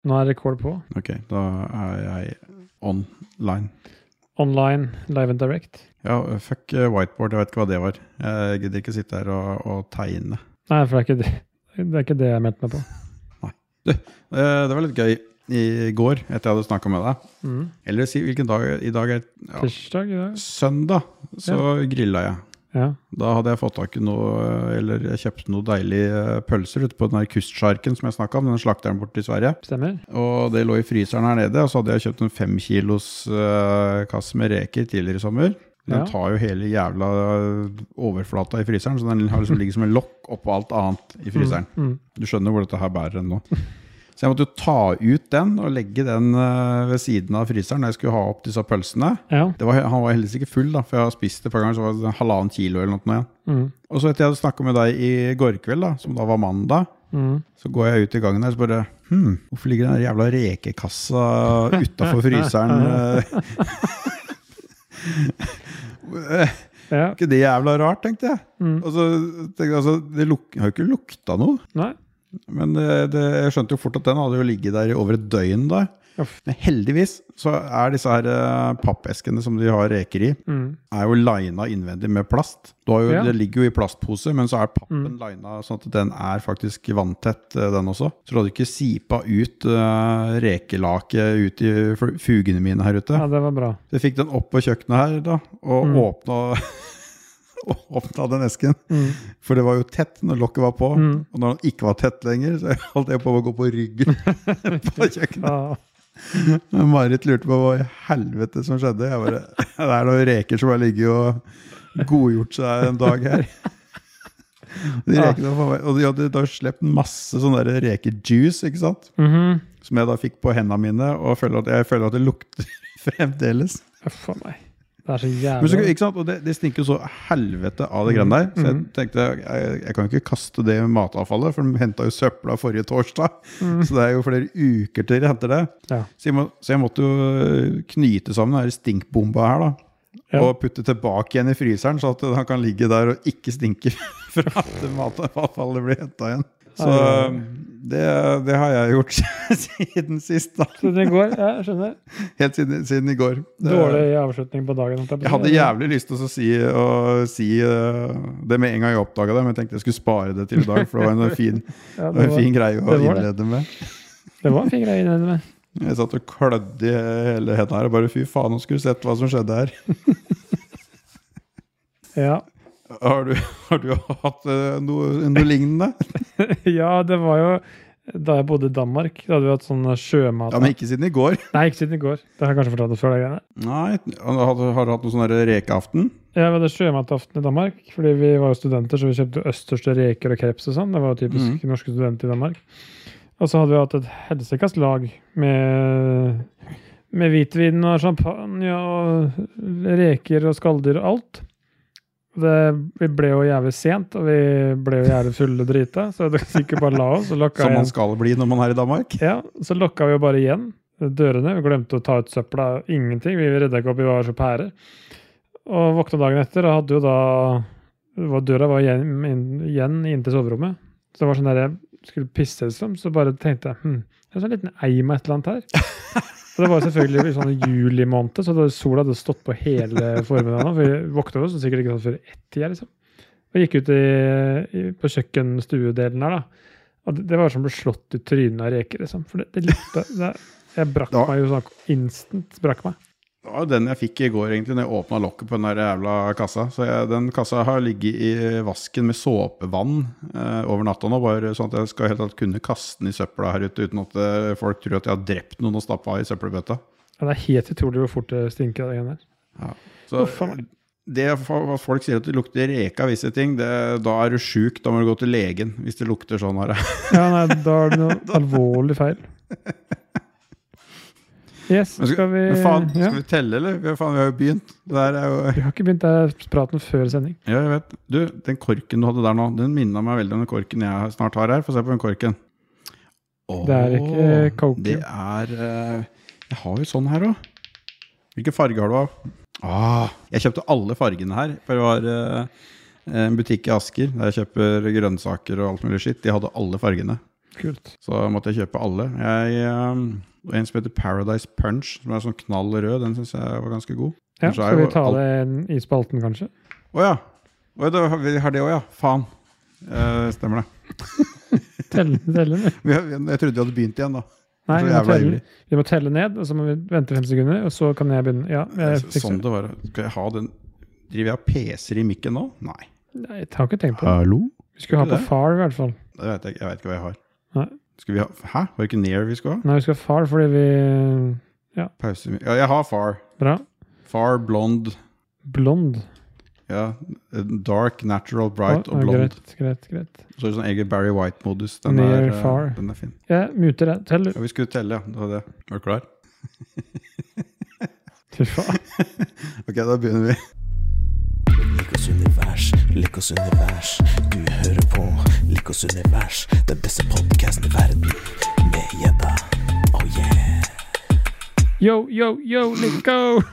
Nå rekord på. Ok, da jeg online. Online, live and direct. Ja, fuck whiteboard, jeg vet ikke hva det var. Jeg gidder ikke sitte her og tegne. Nei, for det er ikke det jeg mente meg på. Nei. Du, det var litt gøy i går, etter jeg hadde snakket med deg. Eller si hvilken dag i dag Tirsdag i dag? Søndag, så grillet jeg. Ja. Da hadde jeg fått tak i noe, eller jeg kjøpte noe deilige pølser ute på den her kustsjarken som jeg snakket om, den slakteren bort i Sverige. Stemmer. Og det lå i fryseren her nede, og så hadde jeg kjøpt en 5 kilos kasse med reker tidligere i sommer. Den tar jo hele jævla overflata i fryseren, så den har liksom ligget som en lokk oppå alt annet i fryseren. Du skjønner hvor dette her bærer den nå. Så jeg måtte jo ta ut den og legge den ved siden av fryseren når jeg skulle ha opp disse pølsene. Ja. Han var heldigvis ikke full da, for jeg har spist det et par ganger, så var det 1,5 kilo eller noe igjen. Og så etter jeg hadde snakket med deg i går kveld da, som da var mandag, så går jeg ut i gangen her og bare, hvorfor ligger den jævla rekekassa utenfor fryseren? Ikke det jævla rart, tenkte jeg. Og så tenkte jeg, altså, det har jo ikke lukta noe. Nei. Men jeg skjønte jo fort at den hadde jo ligget der i over et døgn da. Men heldigvis så disse her pappeskene som de har reker i, er jo linet innvendig med plast. Det ligger jo i plastpose, men så pappen linet sånn at den faktisk vanntett, den også. Så du hadde ikke sipa ut rekelake ut i fugene mine her ute. Ja, det var bra. Så jeg fikk den opp på kjøkkenet her da, og åpnet den esken. For det var jo tett når lokket var på, og når den ikke var tett lenger, så holdt jeg på å gå på ryggen på kjøkkenet. Marit lurte på hva i helvete som skjedde. Jeg bare, det noen reker som har ligget og godgjort seg en dag her. Og de hadde da slept masse sånne der rekejuice, ikke sant? Som jeg da fikk på hendene mine, og jeg føler at det lukter fremdeles. For meg. Det så jævlig. Men ikke sant? Og det stinker jo så helvete av det greiene der. Så jeg tenkte, jeg kan ikke kaste det matavfallet, for de hentet jo søpla forrige torsdag. Så det jo flere uker til de henter det. Ja. Så jeg måtte jo knyte sammen denne stinkbomba her da. Ja. Og putte tilbake igjen i fryseren, så at han kan ligge der og ikke stinke fra at matavfallet blir hentet igjen. Så det har jeg gjort siden sist da. Siden i går, ja, jeg skjønner. Helt siden i går. Dårlig avslutning på dagen. Jeg hadde jævlig lyst til å si det med en gang jeg oppdaget det, men jeg tenkte jeg skulle spare det til i dag, for det var en fin greie å innlede med. Det var en fin greie å innlede med. Jeg satt og klødde i hele hendene her, og bare fy faen, nå skulle du sett hva som skjedde her. Ja. Har du hatt noe lignende? Ja, det var jo da jeg bodde i Danmark, da hadde vi hatt sånn sjømat. Ja, men ikke siden i går. Nei, ikke siden i går. Det har jeg kanskje fortalt det før. Nei, har du hatt noe sånn rekeaften? Ja, vi hadde sjømataften i Danmark, fordi vi var jo studenter, så vi kjøpte østerste reker og kreps og sånn. Det var jo typisk norske studenter i Danmark. Og så hadde vi hatt et helsekast lag med hvitvin og champagne og reker og skalldyr og alt. Vi ble jo jævlig sent, og vi ble jo jævlig fulle og drita, så det gikk jo bare la oss. Som man skal bli når man i Danmark? Ja, så lokket vi jo bare igjen dørene. Vi glemte å ta ut søpla, ingenting. Vi reddet ikke opp, vi var så pære. Og våkna dagen etter, og hadde jo da døra var igjen inn til soverommet. Så det var sånn der jeg skulle pisse liksom, så bare tenkte jeg, det sånn en liten eim et eller annet her. Og det var selvfølgelig i sånn juli-måned, så sola hadde stått på hele formiddagen, for vi våknet oss, og sikkert ikke sånn før 1-tida, liksom. Og gikk ut på kjøkkenstuedelen her, da. Og det var som ble slått i trynet av reker, liksom. For jeg brakk meg jo sånn instant, brakk meg. Det var den jeg fikk i går egentlig, når jeg åpnet lokket på den der jævla kassa. Så den kassa har ligget i vasken med såpevann over natta nå, bare sånn at jeg skal helt tatt kunne kaste den i søpla her ute, uten at folk tror at jeg har drept noen og stappet av i søppelbøtta. Ja, det helt utrolig hvor fort det stinker av det igjen der. Ja. Så det at folk sier at det lukter reka av visse ting, da du syk, da må du gå til legen hvis det lukter sånn her. Ja, nei, da det noe alvorlig feil. Yes, skal vi telle, eller? Vi har jo begynt. Vi har ikke begynt praten før sending. Ja, jeg vet. Du, den korken du hadde der nå, den minner meg veldig om den korken jeg snart har her. Få se på den korken. Det ikke coke. Det jeg har jo sånn her også. Hvilke farger har du av? Jeg kjøpte alle fargene her, for det var en butikk i Asker, der jeg kjøper grønnsaker og alt mulig skitt. De hadde alle fargene. Kult. Så måtte jeg kjøpe alle. En som heter Paradise Punch, som sånn knall rød, den synes jeg var ganske god. Ja, skal vi ta det i spalten kanskje? Åja, vi har det også, ja. Faen. Stemmer det. Telle ned. Jeg trodde vi hadde begynt igjen da. Nei, vi må telle ned, og så må vi vente 5 sekunder, og så kan jeg begynne. Ja, sånn det var. Skal jeg ha den? Driver jeg og peser i mikken nå? Nei, jeg har ikke tenkt på det. Hallo? Vi skulle ha på far i hvert fall. Det vet jeg vet ikke hva jeg har. Nei. Skal vi ha, hæ? Var det ikke near vi skal ha? Nei, vi skal ha far fordi vi... Ja. Pause. Ja, jeg har far. Bra. Far, blond. Blond? Ja, dark, natural, bright og blond. Greit. Så er det sånn egen Barry White-modus. Den Near far. Den fin. Ja, muter det. Teller. Ja, vi skulle telle, ja. Det var det. Er du klar? Fy faen. Ok, da begynner vi. Likos univers. Du hører på Likos univers. Den beste podcasten i verden. Med Jedda. Oh yeah. Yo, Liko!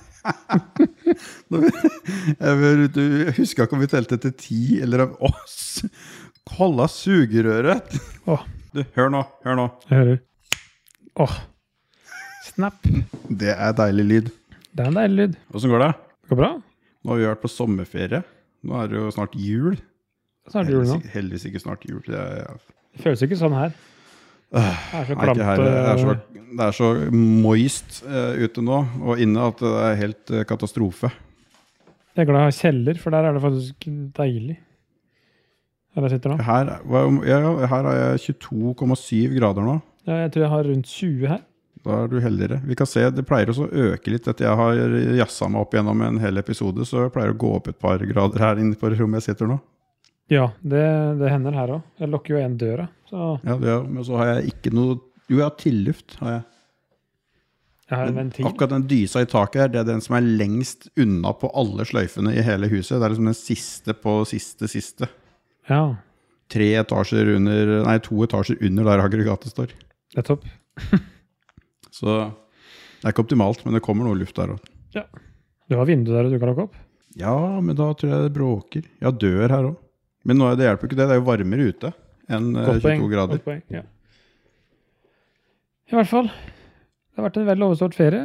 Jeg husker ikke om vi telte til 10 eller om oss. Kolla sugerøret. Du, hør nå. Jeg hører. Snap. Det er deilig lyd. Det er en deilig lyd. Hvordan går det? Det går bra. Nå har vi vært på sommerferie. Nå er det jo snart jul. Snart jul nå. Heldigvis ikke snart jul. Det føles ikke sånn her. Det er så klamt. Det er så moist ute nå, og inne at det er helt katastrofe. Jeg er glad jeg har kjeller, for der er det faktisk deilig. Her jeg sitter nå. Her har jeg 22,7 grader nå. Ja, jeg tror jeg har rundt 20 her. Da er du heldigere. Vi kan se, det pleier også å øke litt. Etter jeg har jasset meg opp gjennom en hel episode, så pleier det å gå opp et par grader her inne på rommet jeg sitter nå. Ja, det hender her også. Jeg lukker jo en døra. Så. Ja, men så har jeg ikke noe... Jo, jeg har tilluft, har jeg. Jeg har en ventil. Akkurat den dysa i taket her, det er den som er lengst unna på alle sløyfene i hele huset. Det er liksom den siste på siste. Ja. 2 etasjer under der aggregatet står. Det er topp. Så det er ikke optimalt, men det kommer noe luft der også. Ja. Du har vindu der og du kan lukke opp? Ja, men da tror jeg det bråker. Jeg har dør her også. Men nå, det hjelper ikke det. Det er jo varmere ute enn 22 grader. Godt poeng, ja. I hvert fall, det har vært en vel overstått ferie.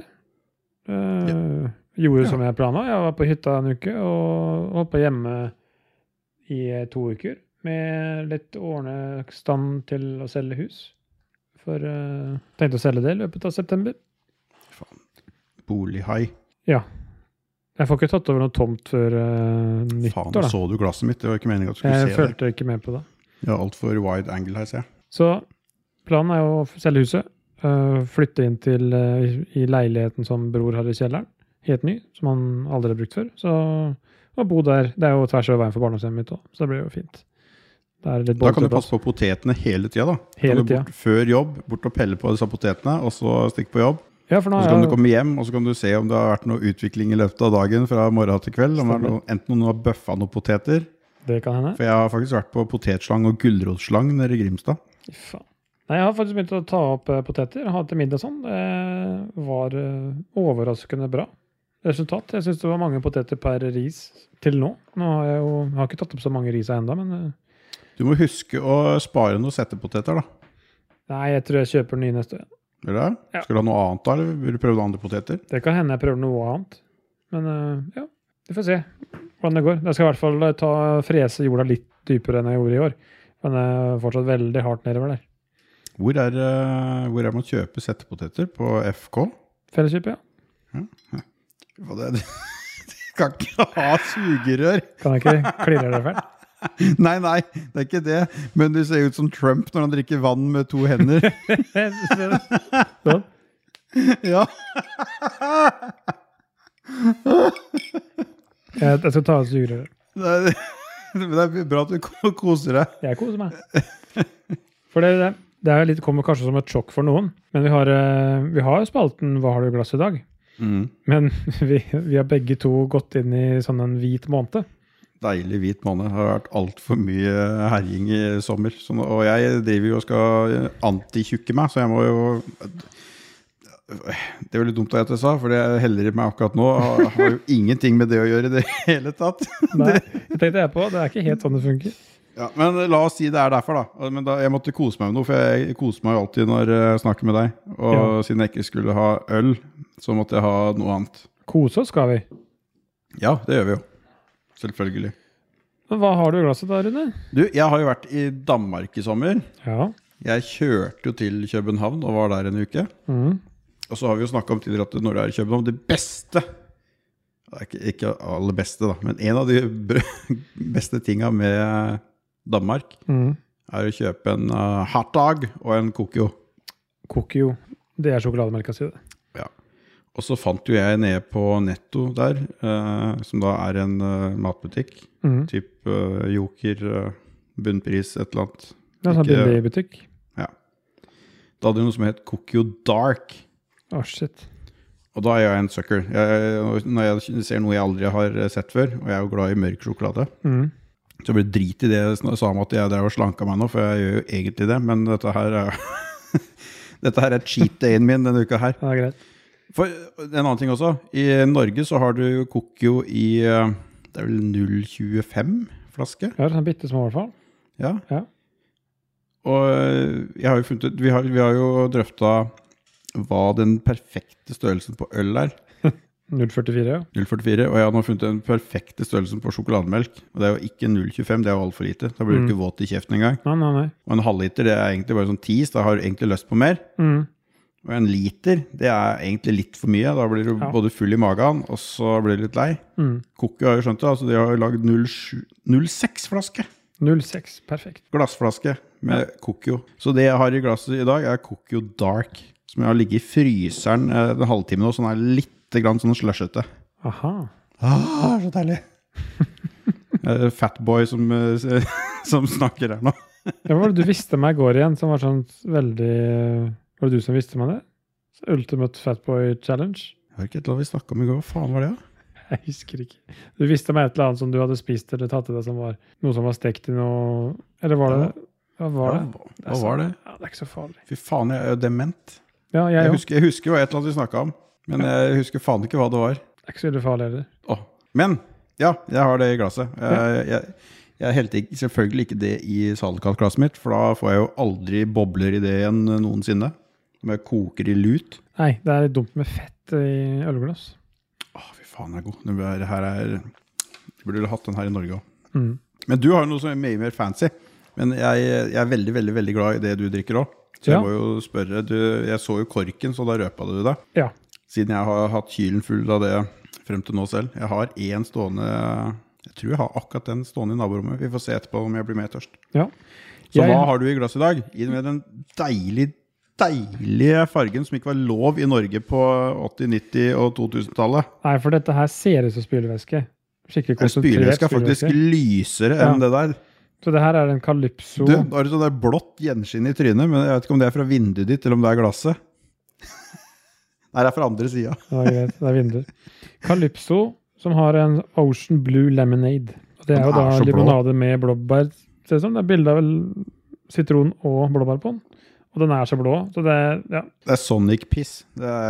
Gjorde som jeg planet. Jeg var på hytta en uke og holdt på hjemme i 2 uker med litt ordnestand til å selge hus. For tenkte å selge det i løpet av september. Faen. Bolighai. Ja. Jeg får ikke tatt over noe tomt før nyttår. Faen, da så du glasset mitt. Det var ikke meningen at du skulle se det. Jeg følte ikke med på det. Ja, alt for wide angle her, ser jeg. Så planen er å selge huset. Flytte inn i leiligheten som bror har i kjelleren. Helt ny, som han aldri har brukt før. Så å bo der, det er jo tvers over veien for barndomshjemmet mitt også, så det blir jo fint. Da kan du passe på potetene hele tiden da. Hele tiden. Før jobb, bort og pelle på disse potetene, og så stikke på jobb. Ja, for nå og så kan du komme hjem, og så kan du se om det har vært noe utvikling i løpet av dagen fra morgen til kveld. Om enten noen har bøffet noen poteter. Det kan hende. For jeg har faktisk vært på potetslang og gulrotslang nede i Grimstad. Faen. Nei, jeg har faktisk begynt å ta opp poteter, ha til middag sånn. Det var overraskende bra resultat. Jeg synes det var mange poteter per ris til nå. Nå har jeg har ikke tatt opp så mange ris enda, men... Du må huske å spare noen settepoteter da. Nei, jeg tror jeg kjøper nye neste. Er det? Ja. Skal du ha noe annet da, eller vil du prøve noen andre poteter? Det kan hende jeg prøver noe annet. Men ja, vi får se hvordan det går. Jeg skal i hvert fall frese jorda litt dypere enn jeg gjorde i år. Men det er fortsatt veldig hardt nedover der. Hvor er man kjøper settepoteter? På FK? Felleskjøp, ja. Du kan ikke ha sugerør. Kan jeg ikke klirre det fælt? Nei, det er ikke det. Men du ser ut som Trump når han drikker vann med 2 hender. Sånn? Ja. Jeg skal ta av sugerør. Det er bra at du koser deg. Jeg koser meg. For det er litt, kommer kanskje som et sjokk for noen, men vi har spalten Hva har du i glass i dag? Men vi har begge to gått inn i sånn en hvit måned. Deilig hvit måned. Det har vært alt for mye herjing i sommer. Og jeg driver jo og skal anti-tjukke meg, så jeg må jo... Det er jo litt dumt at jeg sa, for det heller i meg akkurat nå har jo ingenting med det å gjøre i det hele tatt. Nei, det tenkte jeg på. Det er ikke helt sånn det funker. Ja, men la oss si det derfor da. Men da, jeg måtte kose meg med noe, for jeg koser meg jo alltid når jeg snakker med deg. Og siden jeg ikke skulle ha øl, så måtte jeg ha noe annet. Kose oss skal vi. Ja, det gjør vi jo. Selvfølgelig. Men hva har du i glasset da, Rune? Du, jeg har jo vært i Danmark i sommer. Ja. Jeg kjørte jo til København og var der en uke. Og så har vi jo snakket om tidligere at når du er i København, det beste, ikke aller beste da, men en av de beste tingene med Danmark er å kjøpe en hotdog og en Kokio. Kokio, det er sjokolademelka si det. Ja. Og så fant jo jeg nede på Netto der, som da er en matbutikk, typ Joker, bunnpris, et eller annet. Det er en sånn billig butikk. Ja. Da hadde de noe som het Kokio Dark. Shit. Og da er jeg en sucker. Når jeg ser noe jeg aldri har sett før, og jeg er jo glad i mørk sjokolade, så blir det drit i det jeg sa om at jeg drev og slanka meg nå, for jeg gjør jo egentlig det, men dette her er cheat dayen min denne uka her. Det er greit. For en annen ting også, i Norge så har du Kokio i, det er vel 0,25 flaske? Ja, sånn bitte små i hvert fall. Ja. Og jeg har jo funnet ut, vi har jo drøftet hva den perfekte størrelsen på øl er. 0,44, ja. 0,44, og jeg har nå funnet den perfekte størrelsen på sjokolademelk. Og det er jo ikke 0,25, det er jo alt for lite. Da blir du ikke våt i kjeften en gang. Nei. Og en halvliter, det er egentlig bare sånn 10, da har du egentlig lyst på mer. Og en liter, det er egentlig litt for mye. Da blir du både full i magen, og så blir du litt lei. Kokio har jo skjønt det, altså de har jo laget 0,6 flaske. 0,6, perfekt. Glassflaske med Kokio. Så det jeg har i glasset i dag er Kokio Dark, som jeg har ligget i fryseren en halvtime nå, sånn er litt grann sånn slushete. Aha. Så deilig. Fatboy som snakker her nå. Hva var det du visste meg i går igjen, som var sånn veldig... Var det du som visste meg det? Ultimate Fatboy Challenge? Jeg har ikke et eller annet vi snakket om i går. Hva faen var det da? Jeg husker ikke. Du visste meg et eller annet som du hadde spist eller tatt til deg som var noe som var stekt i noe... Eller var det... Hva var det? Hva var det? Ja, det er ikke så farlig. Fy faen, jeg er jo dement. Ja, jeg husker jo et eller annet vi snakket om. Men jeg husker faen ikke hva det var. Det er ikke så veldig farlig heller. Men, ja, jeg har det i glasset. Jeg helte selvfølgelig ikke det i saltkalt-glasset mitt, for da får jeg jo aldri bobler i det igjen noensinne. Når jeg koker i lut. Nei, det er litt dumt med fett i ølglass. Fy faen, det er god. Jeg burde hatt den her i Norge også. Men du har jo noe som er mye mer fancy. Men jeg er veldig, veldig, veldig glad i det du drikker også. Så jeg må jo spørre, jeg så jo korken, så da røpet du det. Ja. Siden jeg har hatt kylen full av det frem til nå selv. Jeg har en stående, jeg tror jeg har akkurat den stående i naborommet. Vi får se etterpå om jeg blir mer tørst. Ja. Så hva har du i glass i dag? Med den deilige fargen som ikke var lov i Norge på 80-, 90- og 2000-tallet. Nei, for dette her ser ut som spylevæske. Skikkelig konsentrert spylevæske er faktisk lysere enn det der. Så det her er en Calypso. Du, da har du sånn der blått gjenskinn i trynet, men jeg vet ikke om det er fra vinduet ditt, eller om det er glasset. Nei, det er fra andre siden. Ja, greit, det er vinduet. Calypso, som har en Ocean Blue Lemonade. Og det er jo da limonade med blåbær. Det er bildet av sitron og blåbær på den. Og den er så blå, så det er, ja. Det er Sonic Piss.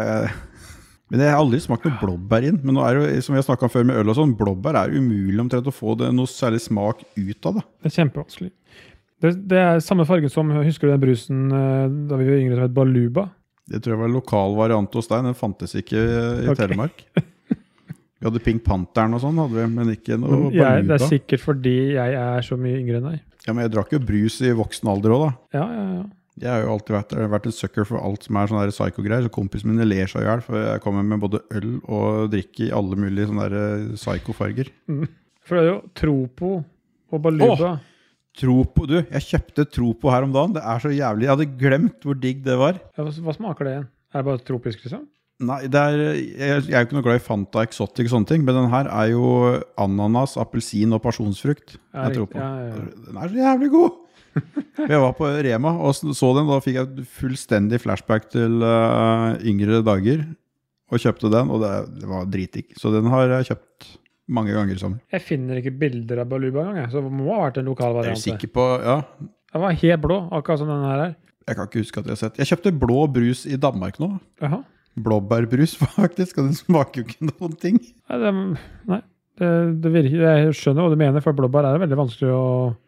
Men jeg har aldri smakt noe blåbær inn. Men nå er det, som vi har snakket om før med øl og sånn, blåbær er umulig omtrent å få det noe særlig smak ut av det. Det er kjempevanskelig. Det er samme farge som, husker du den brusen da vi var yngre som het Baluba? Det tror jeg var lokal variant hos deg, den fantes ikke i Telemark. Vi hadde Pink Pantheren og sånn, hadde vi, men ikke noe Baluba. Det er sikkert fordi jeg er så mye yngre enn deg. Ja, men jeg drakk jo brus i voksen alder også da. Ja. Jeg har jo alltid vært en sucker for alt som er sånne der psycho-greier, så kompisen min ler seg i hjel, for jeg kommer med både øl og drikke i alle mulige sånne der psycho-farger. For det er jo Tropo og Baluba. Tropo, du, jeg kjøpte Tropo her om dagen. Det er så jævlig, jeg hadde glemt hvor digg det var. Ja, hva smaker det igjen? Er det bare tropisk liksom? Nei, jeg er jo ikke noe glad i Fanta Exotic og sånne ting, men den her er jo ananas, appelsin og pasjonsfrukt. Ja, Den er så jævlig god! Jeg var på Rema og så den, da fikk jeg fullstendig flashback til yngre dager og kjøpte den, og det var dritdigg. Så den har jeg kjøpt mange ganger sammen. Jeg finner ikke bilder av Baluba engang, så det må ha vært en lokal variant. Jeg er sikker på, ja. Den var helt blå, akkurat som den her er. Jeg kan ikke huske at jeg har sett. Jeg kjøpte blå brus i Danmark nå. Jaha. Blåbærbrus faktisk, og den smaker jo ikke noen ting. Nei, det virker, jeg skjønner hva du mener, for blåbær er veldig vanskelig å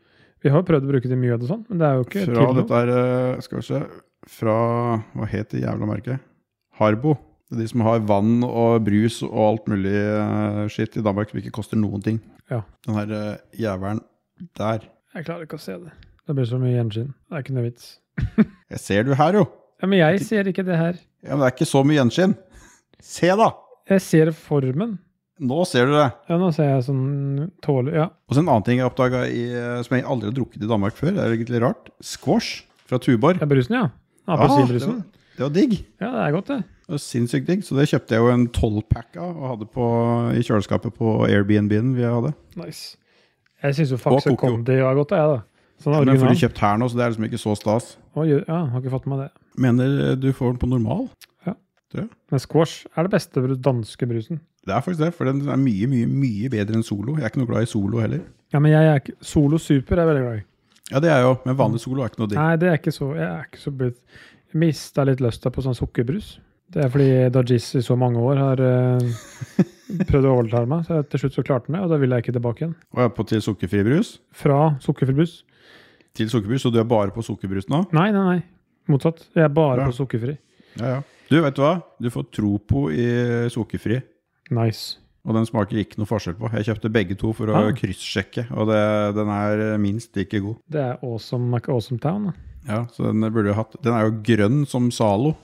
Vi har jo prøvd å bruke det i mye og sånn, men det er jo ikke fra dette skal vi se, fra, hva heter det jævla merket? Harbo. Det er de som har vann og brus og alt mulig shit i Danmark som ikke koster noen ting. Ja. Den her jævelen der. Jeg klarer ikke å se det. Det blir så mye gjenskinn. Det er ikke noe vits. Jeg ser du her jo. Ja, men jeg ser ikke det her. Ja, men det er ikke så mye gjenskinn. Se da! Jeg ser formen. Nå ser du det. Ja, nå ser jeg sånn tålig, ja. Og så en annen ting jeg oppdaget som jeg aldri har drukket i Danmark før, det er egentlig rart. Squash fra Tuborg. Ja, brusen, ja. Appelsinbrusen. Det var digg. Ja, det er godt det. Det var sinnssykt digg, så det kjøpte jeg jo en 12-pack av og hadde i kjøleskapet på Airbnb-en vi hadde. Nice. Jeg synes jo Faxe Kondi var godt, jeg da. Sånn men får du kjøpt her nå, så det er liksom ikke så stas. Ja, har ikke fått med det. Mener du får den på normal? Ja. Men squash er det beste danske brusen. Det er faktisk det, for den er mye, mye, mye bedre enn Solo. Jeg er ikke noe glad i Solo heller. Ja, men jeg er ikke... Solo Super er veldig glad i. Ja, det er jo, men vanlig Solo er ikke noe digg. Nei, det er ikke så... Jeg er ikke så blitt... Jeg mistet litt lyst på sånn sukkerbrus. Det er fordi Dajis i så mange år har prøvd å overtale meg, så til slutt så klarte den det, og da vil jeg ikke tilbake igjen. Og er på til sukkerfri brus? Fra sukkerfri brus. Til sukkerbrus, og du er bare på sukkerbrus nå? Nei. Motsatt. Jeg er bare på sukkerfri. Ja. Du, vet du hva? Du får Tropo i sukkerfri. Nice. Og den smaker ikke noe forskjell på. Jeg kjøpte begge to for å kryssjekke, og den er minst like god. Det er awesome, ikke awesome town, da. Ja, så den burde jeg hatt. Den er jo grønn som Zalo.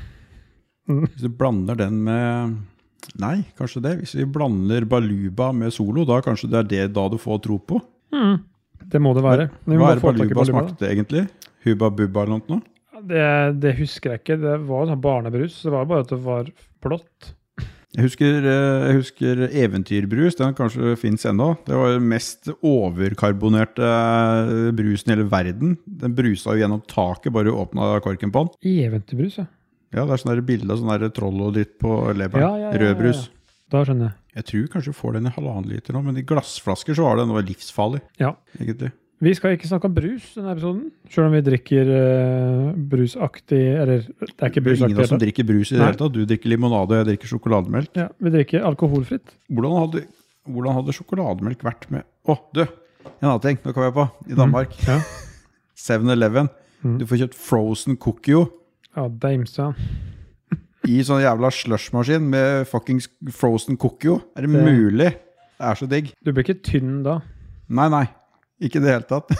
Hvis du blander den med... Nei, kanskje det. Hvis vi blander Baluba med Solo, da kanskje det er det da du får Tropo. Det må det være. Hva er det Baluba smakte egentlig? Hubba Bubba eller noe? Det husker jeg ikke. Det var sånn barnebrus. Det var bare at det var blått. Jeg husker eventyrbrus, den kanskje finnes ennå. Det var den mest overkarbonerte brusen i hele verden. Den brusa jo gjennom taket, bare åpnet korken på den. Eventyrbrus, ja. Ja, det er sånne bilder, sånne troll og dritt på leveren. Ja. Rødbrus. Da skjønner jeg. Jeg tror kanskje du får den i 1,5 liter nå, men i glassflasker så var det noe livsfarlig. Ja. Egentlig. Vi skal ikke snakke om brus i denne episoden, selv om vi drikker brusaktig, eller det er ikke brusaktig. Ingen av oss som drikker brus i det hele tatt. Du drikker limonade, jeg drikker sjokolademelk. Ja, vi drikker alkoholfritt. Hvordan hadde sjokolademelk vært med... Du, en annen ting, nå kommer jeg på, i Danmark. 7-Eleven. Du får kjøpt frozen cookie. Ja, damsa. I sånn jævla slushmaskin med fucking frozen cookie. Er det mulig? Det er så digg. Du blir ikke tynn da? Nei. Ikke det hele tatt.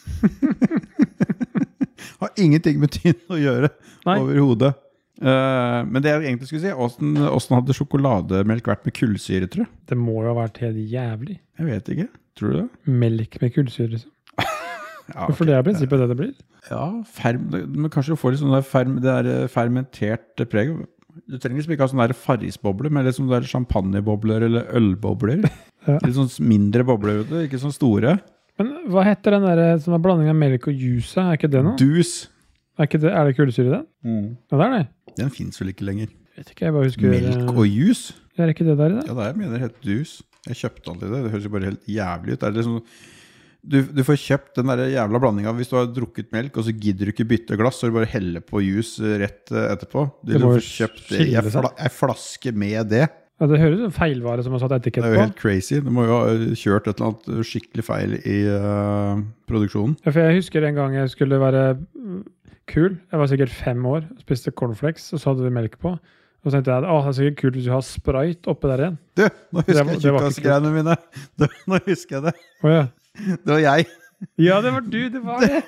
Har ingenting med tynn å gjøre overhodet. Men det jeg egentlig skulle si, hvordan hadde sjokolademelk vært med kullsyre, tror jeg? Det må jo ha vært helt jævlig. Jeg vet ikke. Tror du det? Melk med kullsyre, liksom. For det er prinsippet det blir. Ja, men kanskje du får litt sånn der fermentert preg. Du trenger liksom ikke ha sånne der farrisbobler, men litt sånne der champagnebobler eller ølbobler. Litt sånn mindre bobler, ikke sånn store. Men hva heter den der som er blanding av melk og juice? Er ikke det noe? Dus. Er det kullsyre i den? Ja, det er det. Den finnes vel ikke lenger. Jeg vet ikke, jeg bare husker... Melk og juice? Er det ikke det der i det? Ja, det mener jeg heter dus. Jeg kjøpte aldri det. Det høres jo bare helt jævlig ut. Det er liksom... Du får kjøpt den der jævla blandingen hvis du har drukket melk, og så gidder du ikke bytte glass, så du bare heller på juice rett etterpå. Du får kjøpt en flaske med det. Ja, det høres en feilvare som har satt etikett på. Det er jo helt crazy. Du må jo ha kjørt et eller annet skikkelig feil i produksjonen. Ja, for jeg husker en gang jeg skulle være kul. Jeg var sikkert 5 år, spiste cornflakes, og så hadde vi melk på. Og så tenkte jeg, det er sikkert kult hvis du har Sprite oppe der igjen. Du, nå husker jeg tjukkasgreiene mine. Nå husker jeg det. Åja. Det var jeg. Ja, det var du, det var det.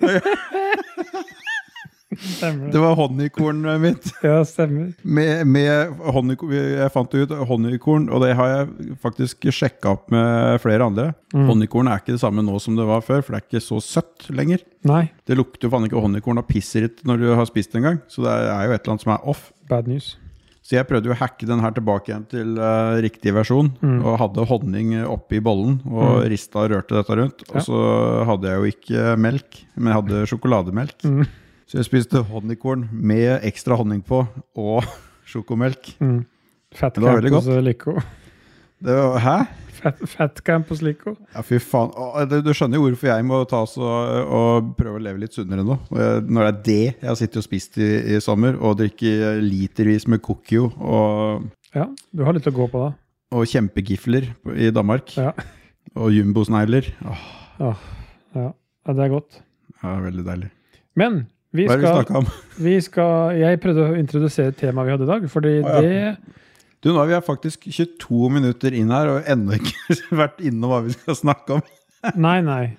Stemmer det. Det var honeykornet mitt. Ja, stemmer. Med honeykorn, jeg fant ut honeykorn, og det har jeg faktisk sjekket opp med flere andre. Honeykorn er ikke det samme nå som det var før, for det er ikke så søtt lenger. Nei. Det lukter jo faen ikke honeykorn av pisseritt når du har spist en gang, så det er jo et eller annet som er off. Bad news. Så jeg prøvde jo å hacke den her tilbake igjen til riktig versjon, og hadde honning oppi bollen, og rista og rørte dette rundt. Og så hadde jeg jo ikke melk, men jeg hadde sjokolademelk. Så jeg spiste honeykorn med ekstra honning på, og sjokomelk. Fat Campus Lico. Hæ? Fat Campus Lico. Ja, fy faen. Du skjønner jo hvorfor jeg må ta og prøve å leve litt sunnere nå. Når det er det jeg har sittet og spist i sommer, og drikker litervis med cookie. Ja, du har litt å gå på da. Og kjempegifler i Danmark. Ja. Og jumbosnegler. Ja. Ja, det godt. Ja, veldig deilig. Men Hva er det vi snakket om? Jeg prøvde å introdusere temaet vi hadde i dag, fordi Du, nå har vi faktisk 22 minutter inn her, og enda ikke vært innom hva vi skal snakke om. Nei.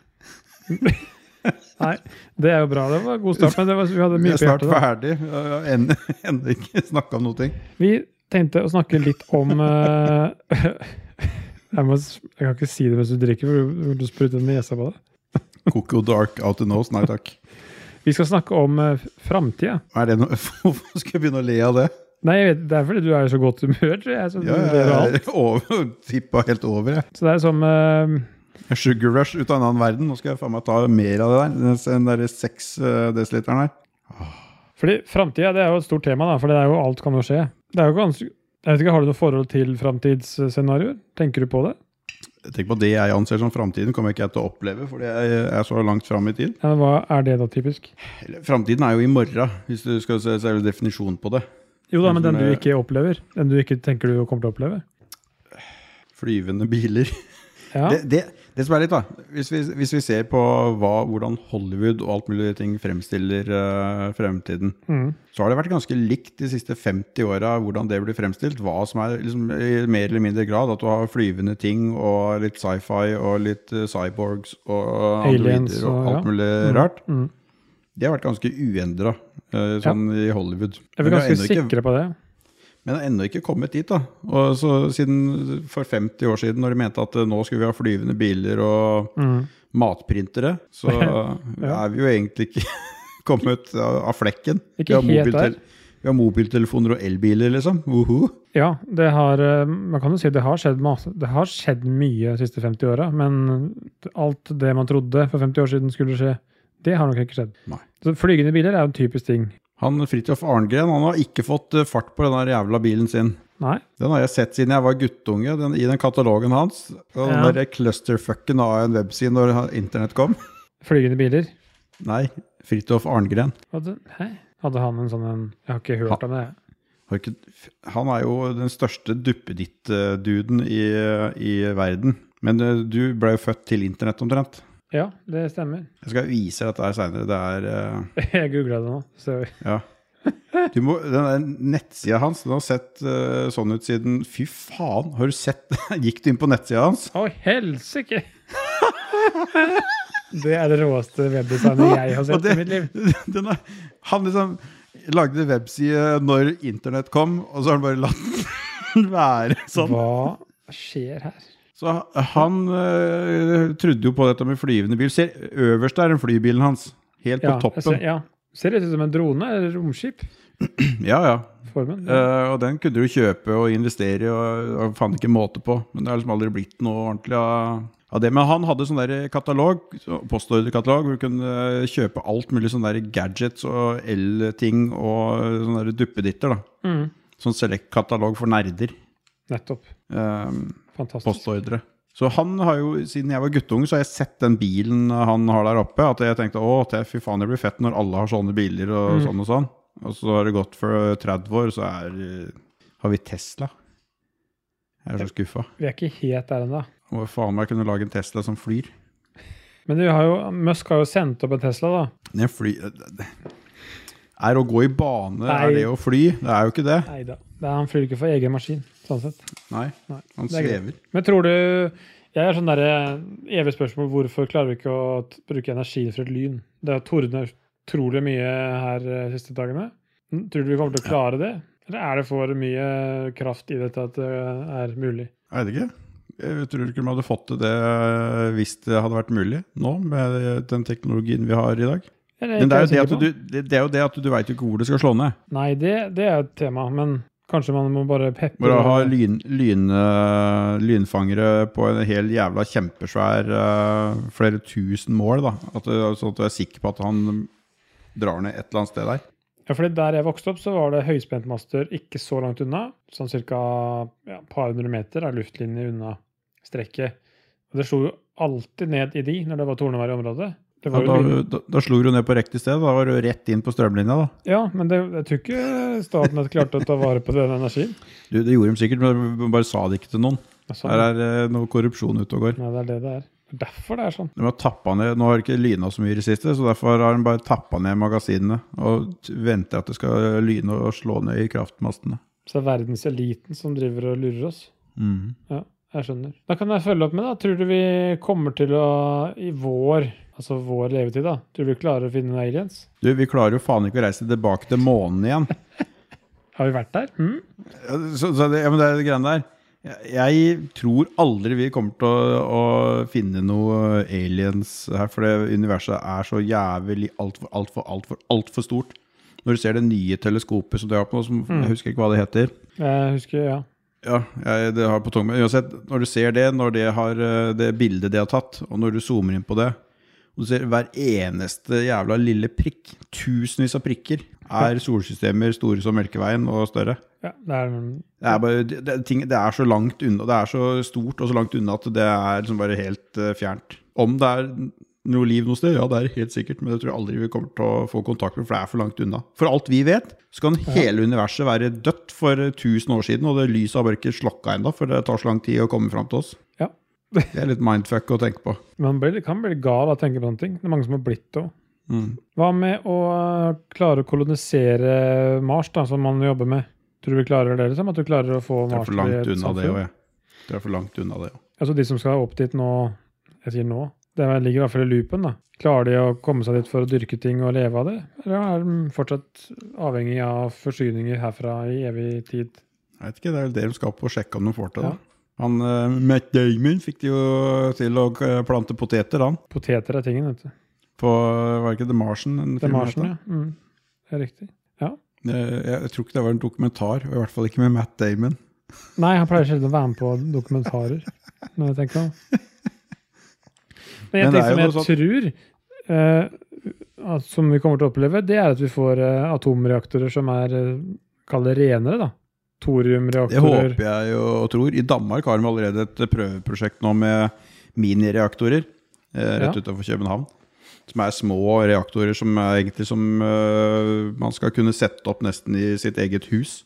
Nei, det jo bra. Det var god start, men vi hadde mye på hjertet. Vi snart ferdig, enda ikke snakket om noe ting. Vi tenkte å snakke litt om... jeg kan ikke si det mens du drikker, for du spruter nesa på det. Coco Dark out the nose, nei takk. Vi skal snakke om fremtiden. Hvorfor skal jeg begynne å le av det? Nei, jeg vet, det fordi du så godt humør, tror jeg. Jeg tippet helt over, jeg. Så det som... Sugar rush ut av en annen verden. Nå skal jeg faen meg ta mer av det der. Den der 6 desiliteren her. Fordi fremtiden, det jo et stort tema da, for det jo alt kan jo skje. Det jo ganske... Jeg vet ikke, har du noe forhold til fremtidsscenarioer? Tenker du på det? Jeg tenker på det jeg anser som fremtiden, kommer jeg ikke til å oppleve, fordi jeg så langt frem i tid. Ja, hva det da typisk? Fremtiden jo i morgen, hvis du skal se definisjon på det. Jo da, men den du ikke opplever, den du ikke tenker du kommer til å oppleve? Flyvende biler. Ja. Det som litt da, hvis vi ser på hvordan Hollywood og alt mulig ting fremstiller fremtiden, så har det vært ganske likt de siste 50 årene hvordan det blir fremstilt, hva som liksom, i mer eller mindre grad, at du har flyvende ting og litt sci-fi og litt cyborgs og aliens og alt mulig rart. Det har vært ganske uendret sånn i Hollywood. Jeg ganske sikre på det. Men det har ennå ikke kommet dit da. Og så siden for 50 år siden, når de mente at nå skulle vi ha flyvende biler og matprintere, så vi jo egentlig ikke kommet av flekken. Ikke helt der. Vi har mobiltelefoner og elbiler, liksom. Ja, man kan jo si at det har skjedd masse. Det har skjedd mye de siste 50 årene, men alt det man trodde for 50 år siden skulle skje, det har nok ikke skjedd. Nei. Så flygende biler jo en typisk ting. Han Fridtjof Arngren, han har ikke fått fart på den der jævla bilen sin. Nei. Den har jeg sett siden jeg var guttunge, i den katalogen hans. Og den der clusterfucken av en webside når internett kom. Flygende biler? Nei, Fridtjof Arngren. Hæ? Hadde han en sånn jeg har ikke hørt om det. Han jo den største duppeditt-duden i verden. Men du ble jo født til internett omtrent. Ja, det stemmer. Jeg skal vise dette her senere. Jeg googlet det nå. Så. Ja. Den nettsida hans, den har sett sånn ut siden... Fy faen, har du sett? Gikk du inn på nettsida hans? Å, helsike! Det det råeste webdesignet jeg har sett i mitt liv. Han liksom lagde webside når internett kom, og så har han bare latt den være sånn. Hva skjer her? Så han trodde jo på dette med flyvende bil. Øverst en flybilen hans. Helt på toppen. Ser det ut som en drone eller romskip? Ja. Formen, og den kunne du kjøpe og investere i, og fant ikke måte på. Men det har liksom aldri blitt noe ordentlig av det. Men han hadde sånn der katalog, postordrekatalog, hvor du kunne kjøpe alt mulig sånn der gadgets og el-ting og sånne der duppeditter da. Sånn select-katalog for nerder. Nettopp. Fantastisk. Postordre. Så han har jo, siden jeg var guttunge, så har jeg sett den bilen han har der oppe, at jeg tenkte, fy faen, det blir fett når alle har sånne biler og sånn og sånn. Og så har det gått for 30 år, så har vi Tesla. Jeg så skuffet. Vi ikke helt der enda. Og faen meg kunne lage en Tesla som flyr. Men Musk har jo sendt opp en Tesla da. Det å gå i bane, det å fly? Det jo ikke det. Neida. Han flyr ikke for egen maskin, sånn sett. Nei. Han svever. Men tror du, jeg sånn der evig spørsmål, hvorfor klarer vi ikke å bruke energi for et lyn? Det har tordnet utrolig mye her siste dagene. Tror du vi kommer til å klare det? Eller det for mye kraft i dette at det mulig? Jeg vet ikke. Jeg tror ikke vi hadde fått til det hvis det hadde vært mulig nå, med den teknologien vi har i dag. Men det jo det at du vet jo ikke hvor det skal slå ned. Nei, det et tema, men kanskje man må bare peppe. Bare ha lynfangere på en hel jævla kjempesvær flere tusen mål da. Sånn at du sikker på at han drar ned et eller annet sted der. Ja, fordi der jeg vokste opp så var det høyspentmaster ikke så langt unna, sånn cirka par hundre meter av luftlinje unna strekket. Og det slo jo alltid ned i de når det var tornevær i området. Da slo du ned på riktig sted, da var du rett inn på strømlinja da. Ja, men jeg tror ikke staten hadde klart å ta vare på den energien. Det gjorde de sikkert, men bare sa det ikke til noen. Her noe korrupsjon ute og går. Ja, det det Derfor det sånn. De har tappet ned, nå har det ikke lynet så mye i det siste, så derfor har de bare tappet ned magasinene og venter at det skal lyne og slå ned i kraftmastene. Så det verdenseliten som driver og lurer oss? Ja, jeg skjønner. Da kan jeg følge opp med da. Tror du vi kommer til å, i vår levetid da, tror du vi klarer å finne noen aliens? Du, vi klarer jo faen ikke å reise tilbake til månen igjen. Har vi vært der? Men det er det greiene der. Jeg tror aldri vi kommer til å finne noe aliens her, for det universet er så jævlig alt for stort. Når du ser det nye teleskopet som det har på nå, jeg husker ikke hva det heter. Jeg husker, ja. Ja, det har på tungen. Men uansett, når du ser det, når det har det bildet det har tatt, og når du zoomer inn på det, og du ser hver eneste jævla lille prikk, tusenvis av prikker, er solsystemer store som Melkeveien og større. Ja, det er så langt unna, det er så stort og så langt unna at det er liksom bare helt fjernt. Om det er noe liv noe sted, ja, det er helt sikkert, men det tror jeg aldri vi kommer til å få kontakt med, for det er for langt unna. For alt vi vet, så kan hele universet være dødt for 1000 år siden, og det lyset har bare ikke slokket enda, for det tar så lang tid å komme frem til oss. Ja. Det er litt mindfuck å tenke på. Man kan bli gal av å tenke på noen ting. Det er mange som har blitt det også. Hva med å klare å kolonisere Mars da, som man jobber med? Tror du vi klarer det, liksom? At du klarer å få Mars til et samfunn? Det er for langt unna det, ja. Altså de som skal opp dit nå, jeg sier nå, det ligger i hvert fall i loopen da. Klarer de å komme seg dit for å dyrke ting og leve av det? Eller er de fortsatt avhengig av forsyninger herfra i evig tid? Jeg vet ikke, det er vel det de skal på å sjekke om de får til det. Han, Matt Damon fikk de jo til å plante poteter, han. Poteter er tingen, vet du. På, var det ikke The Martian? The Martian, ja. Det er riktig. Ja. Jeg tror ikke det var en dokumentar, i hvert fall ikke med Matt Damon. Nei, han pleier sjelden å være med på dokumentarer, når jeg tenker om. Men en ting som jeg tror, som vi kommer til å oppleve, det er at vi får atomreaktorer som kallet renere, da. Thoriumreaktorer. Det håper jeg jo og tror. I Danmark har de allerede et prøveprosjekt nå med minireaktorer, rett utenfor København. Som er små reaktorer som er egentlig som man skal kunne sette opp nesten i sitt eget hus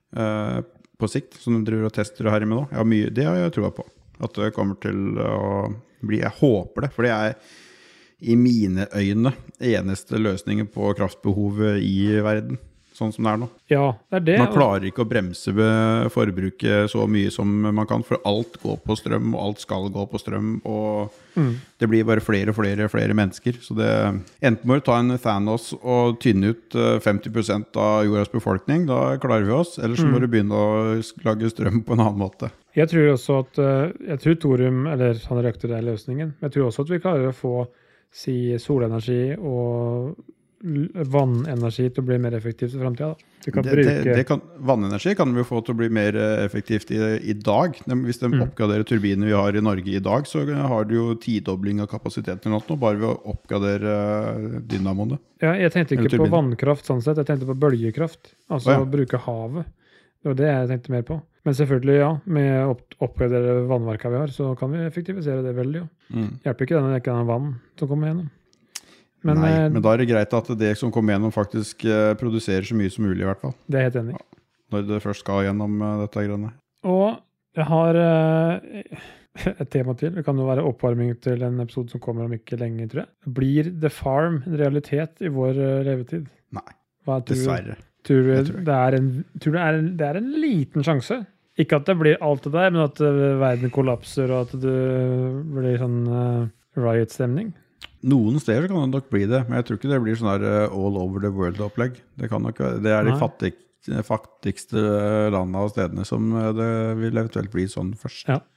på sikt, som de driver og tester her med nå. Det har jeg troet på, at det kommer til å bli, jeg håper det, for det er i mine øyne eneste løsningen på kraftbehovet i verden, sånn som det er nå. Ja, det er det. Man klarer ikke å bremse forbruket så mye som man kan, for alt går på strøm, og alt skal gå på strøm, og det blir bare flere og flere mennesker. Så det, enten må du ta en Thanos og tynne ut 50% av jordas befolkning, da klarer vi oss, eller så må du begynne å lage strøm på en annen måte. Jeg tror også at, thorium, eller sånne reaktorer er løsningen, men jeg tror også at vi klarer å få solenergi og vannenergi til å bli mer effektivt i fremtiden. Vannenergi kan vi få til å bli mer effektivt i dag. Hvis de oppgraderer turbinene vi har i Norge i dag, så har du jo 10-dobling av kapasiteten nå, bare ved å oppgradere dynamoene. Ja, jeg tenkte ikke på vannkraft sånn sett, jeg tenkte på bølgekraft. Altså å bruke havet. Det var det jeg tenkte mer på. Men selvfølgelig, ja, med å oppgradere vannverket vi har, så kan vi effektivisere det veldig. Hjelper ikke det ikke vann som kommer gjennom. Men da er det greit at det som kommer gjennom faktisk produserer så mye som mulig i hvert fall. Det er helt enig. Når det først skal gjennom dette grønne. Og jeg har et tema til. Det kan jo være oppvarming til en episode som kommer om ikke lenge, tror jeg. Blir The Farm en realitet i vår levetid? Nei, dessverre. Tror du det er en liten sjanse? Ikke at det blir alt det der, men at verden kollapser og at det blir sånn riot-stemning? Noen steder kan det nok bli det, men jeg tror ikke det blir sånn her all over the world-opplegg. Det er de fattigste landene og stedene som det vil eventuelt bli sånn først. Ja.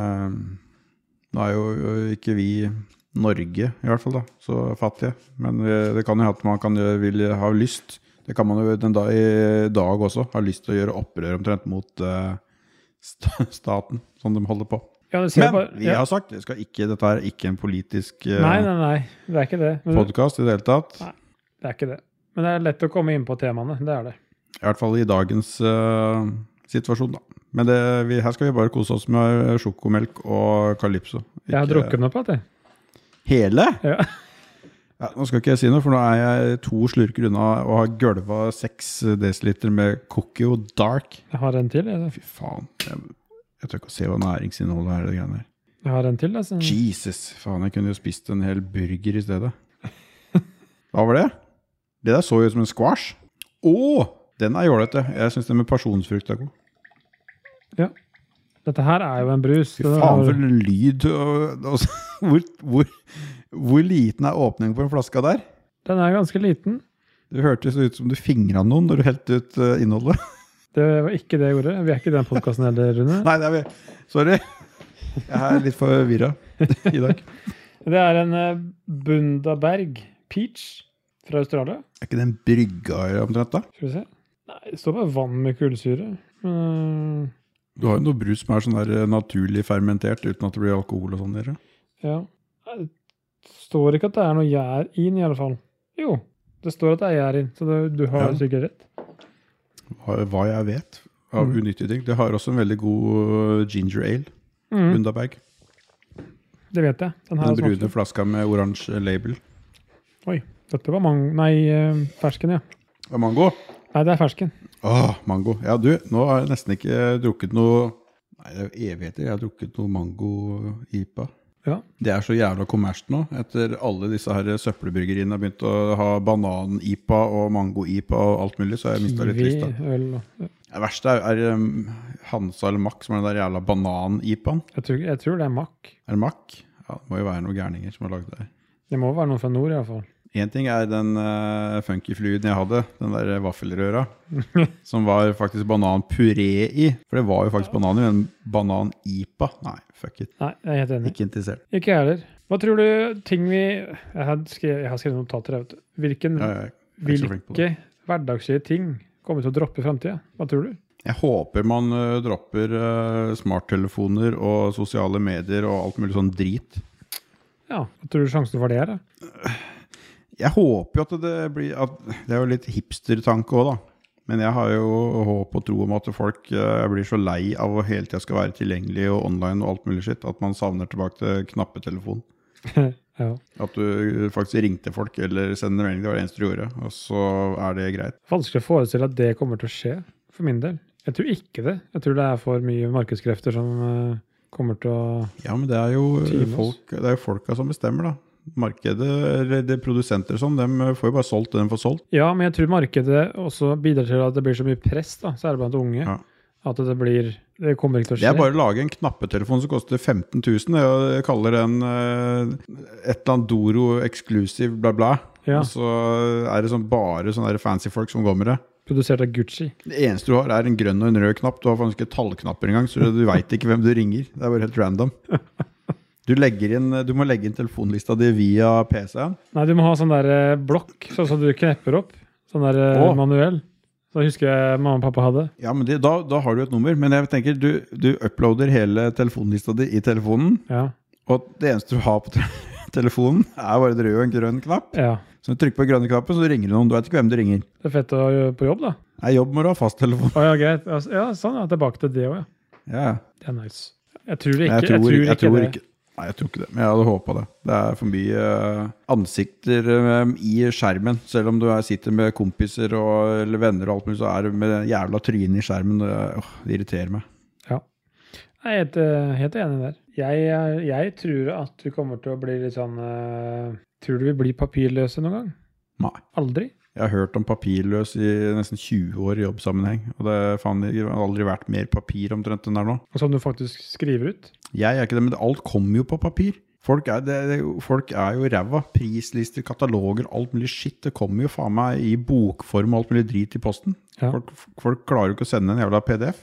Nå er jo ikke vi Norge i hvert fall da, så fattige, men det kan jo at man vil ha lyst. Det kan man jo i dag også ha lyst til å gjøre opprør omtrent mot staten, som de holder på. Ja, men vi har sagt, dette er ikke en politisk nei, det er ikke det. podcast i det hele tatt. Nei, det er ikke det. Men det er lett å komme inn på temaene, det er det. I hvert fall i dagens situasjon da. Men her skal vi bare kose oss med sjokomelk og Calypso. Jeg har drukket noe på det. Hele? Ja. Ja, nå skal ikke jeg si noe, for nå er jeg 2 slurker unna og har gølvet 6 deciliter med Cookie og Dark. Jeg har en til, jeg. Fy faen, jeg tør ikke å se hva næringsinnholdet er det greiene her. Jeg har en til, altså. Jesus, faen, jeg kunne jo spist en hel burger i stedet. Hva var det? Det der så jo ut som en squash. Den er jålete. Jeg synes det med pasjonsfrukt er god. Ja. Dette her er jo en brus. Fy faen for en lyd. Hvor liten er åpningen på en flaske der? Den er ganske liten. Det hørtes ut som du fingret noen når du heldte ut innholdet. Det var ikke det jeg gjorde. Vi er ikke i den podcasten heller, Rune. Nei, det er vi. Sorry. Jeg er litt forvirret i dag. Det er en Bundaberg Peach fra Australia. Er ikke det en brygga omtrent da? Skal vi se. Nei, det står bare vann med kullsyre. Du har jo noe brus som er sånn der naturlig fermentert uten at det blir alkohol og sånn der. Ja. Det står ikke at det er noe gjær inn i alle fall. Jo, det står at det er gjær inn, så du har sikkert rett. Hva jeg vet av unyttige ting. Det har også en veldig god ginger ale. Bundaberg. Det vet jeg. Den brune flaska med oransje label. Oi, dette var fersken, ja. Det var mango? Nei, det er fersken. Mango. Ja, du, nå har jeg nesten ikke drukket noe. Nei, det er jo evigheter. Jeg har drukket noe mango-IPA. Ja. Det er så jævla kommersielt nå. Etter alle disse her søppelbryggeriene har begynt å ha banan-IPA og mango-IPA og alt mulig, så har jeg mistet litt lyst. Det verste er Hansa eller Mack som er den der jævla banan-IPAen. Jeg tror det er Mack. Er det Mack? Ja, det må jo være noen gærninger som har laget det. Det må være noen fra nord i hvert fall. En ting er den funky fluiden jeg hadde, den der vaffelrøra, som var faktisk bananpuré i. For det var jo faktisk banan i, men banan-IPA, nei, fuck it. Nei, jeg er helt enig. Ikke interessert. Ikke jeg heller. Hva tror du ting vi... Jeg har skrevet notater, vet du. Hvilke hverdagslige ting kommer til å droppe i fremtiden? Hva tror du? Jeg håper man dropper smarttelefoner og sosiale medier og alt mulig sånn drit. Ja, hva tror du sjansen for det er, da? Jeg håper jo at det er jo litt hipster-tanke også da. Men jeg har jo håp og tro om at folk blir så lei av å hele tiden skal være tilgjengelig og online og alt mulig shit, at man savner tilbake til knappetelefon. Ja. At du faktisk ringte folk eller sender melding, det var det eneste du gjorde, og så er det greit. Vanskelig å forestille at det kommer til å skje, for min del. Jeg tror ikke det. Jeg tror det er for mye markedskrefter som kommer til å... Ja, men det er jo folka som bestemmer da. Markedet, eller det produsenter og sånn, de får jo bare solgt det de får solgt. Ja, men jeg tror markedet også bidrar til at det blir så mye press da, særlig blant unge, at det kommer ikke til å skje. Det er bare å lage en knappetelefon som koster 15 000, jeg kaller den et eller annet Doro Exclusive bla bla, og så er det bare sånne fancy folk som går med det. Produsert av Gucci. Det eneste du har er en grønn og en rød knapp, du har faktisk ikke tallknapper engang, så du vet ikke hvem du ringer, det er bare helt random. Du må legge inn telefonlista di via PC-en. Nei, du må ha sånn der blokk, sånn som du knepper opp. Sånn der manuell. Så husker jeg mamma og pappa hadde. Ja, men da har du et nummer. Men jeg tenker, du uploader hele telefonlista di i telefonen. Ja. Og det eneste du har på telefonen er bare en rød og en grønn knapp. Ja. Så du trykker på grønne knappen, så ringer du noen. Du vet ikke hvem du ringer. Det er fett å gjøre på jobb, da. Nei, jobb må du ha fasttelefon. Ja, greit. Ja, sånn, tilbake til det også, ja. Det er nice. Jeg tror det ikke. Jeg tror ikke. Nei, jeg tror ikke det, men jeg hadde håpet det. Det er for mye ansikter i skjermen. Selv om du sitter med kompiser eller venner og alt mulig, så er det med jævla tryne i skjermen. Det irriterer meg. Ja, jeg er helt enig der. Jeg tror at vi kommer til å bli litt sånn... Tror du vi blir papirløse noen gang? Nei. Aldri? Jeg har hørt om papirløs i nesten 20 år i jobbsammenheng, og det har aldri vært mer papir omtrent enn der nå. Og som du faktisk skriver ut? Jeg er ikke det, men alt kommer jo på papir. Folk er jo ræva. Prislister, kataloger, alt mulig shit. Det kommer jo faen meg i bokform og alt mulig drit i posten. Ja. Folk klarer jo ikke å sende en jævla PDF.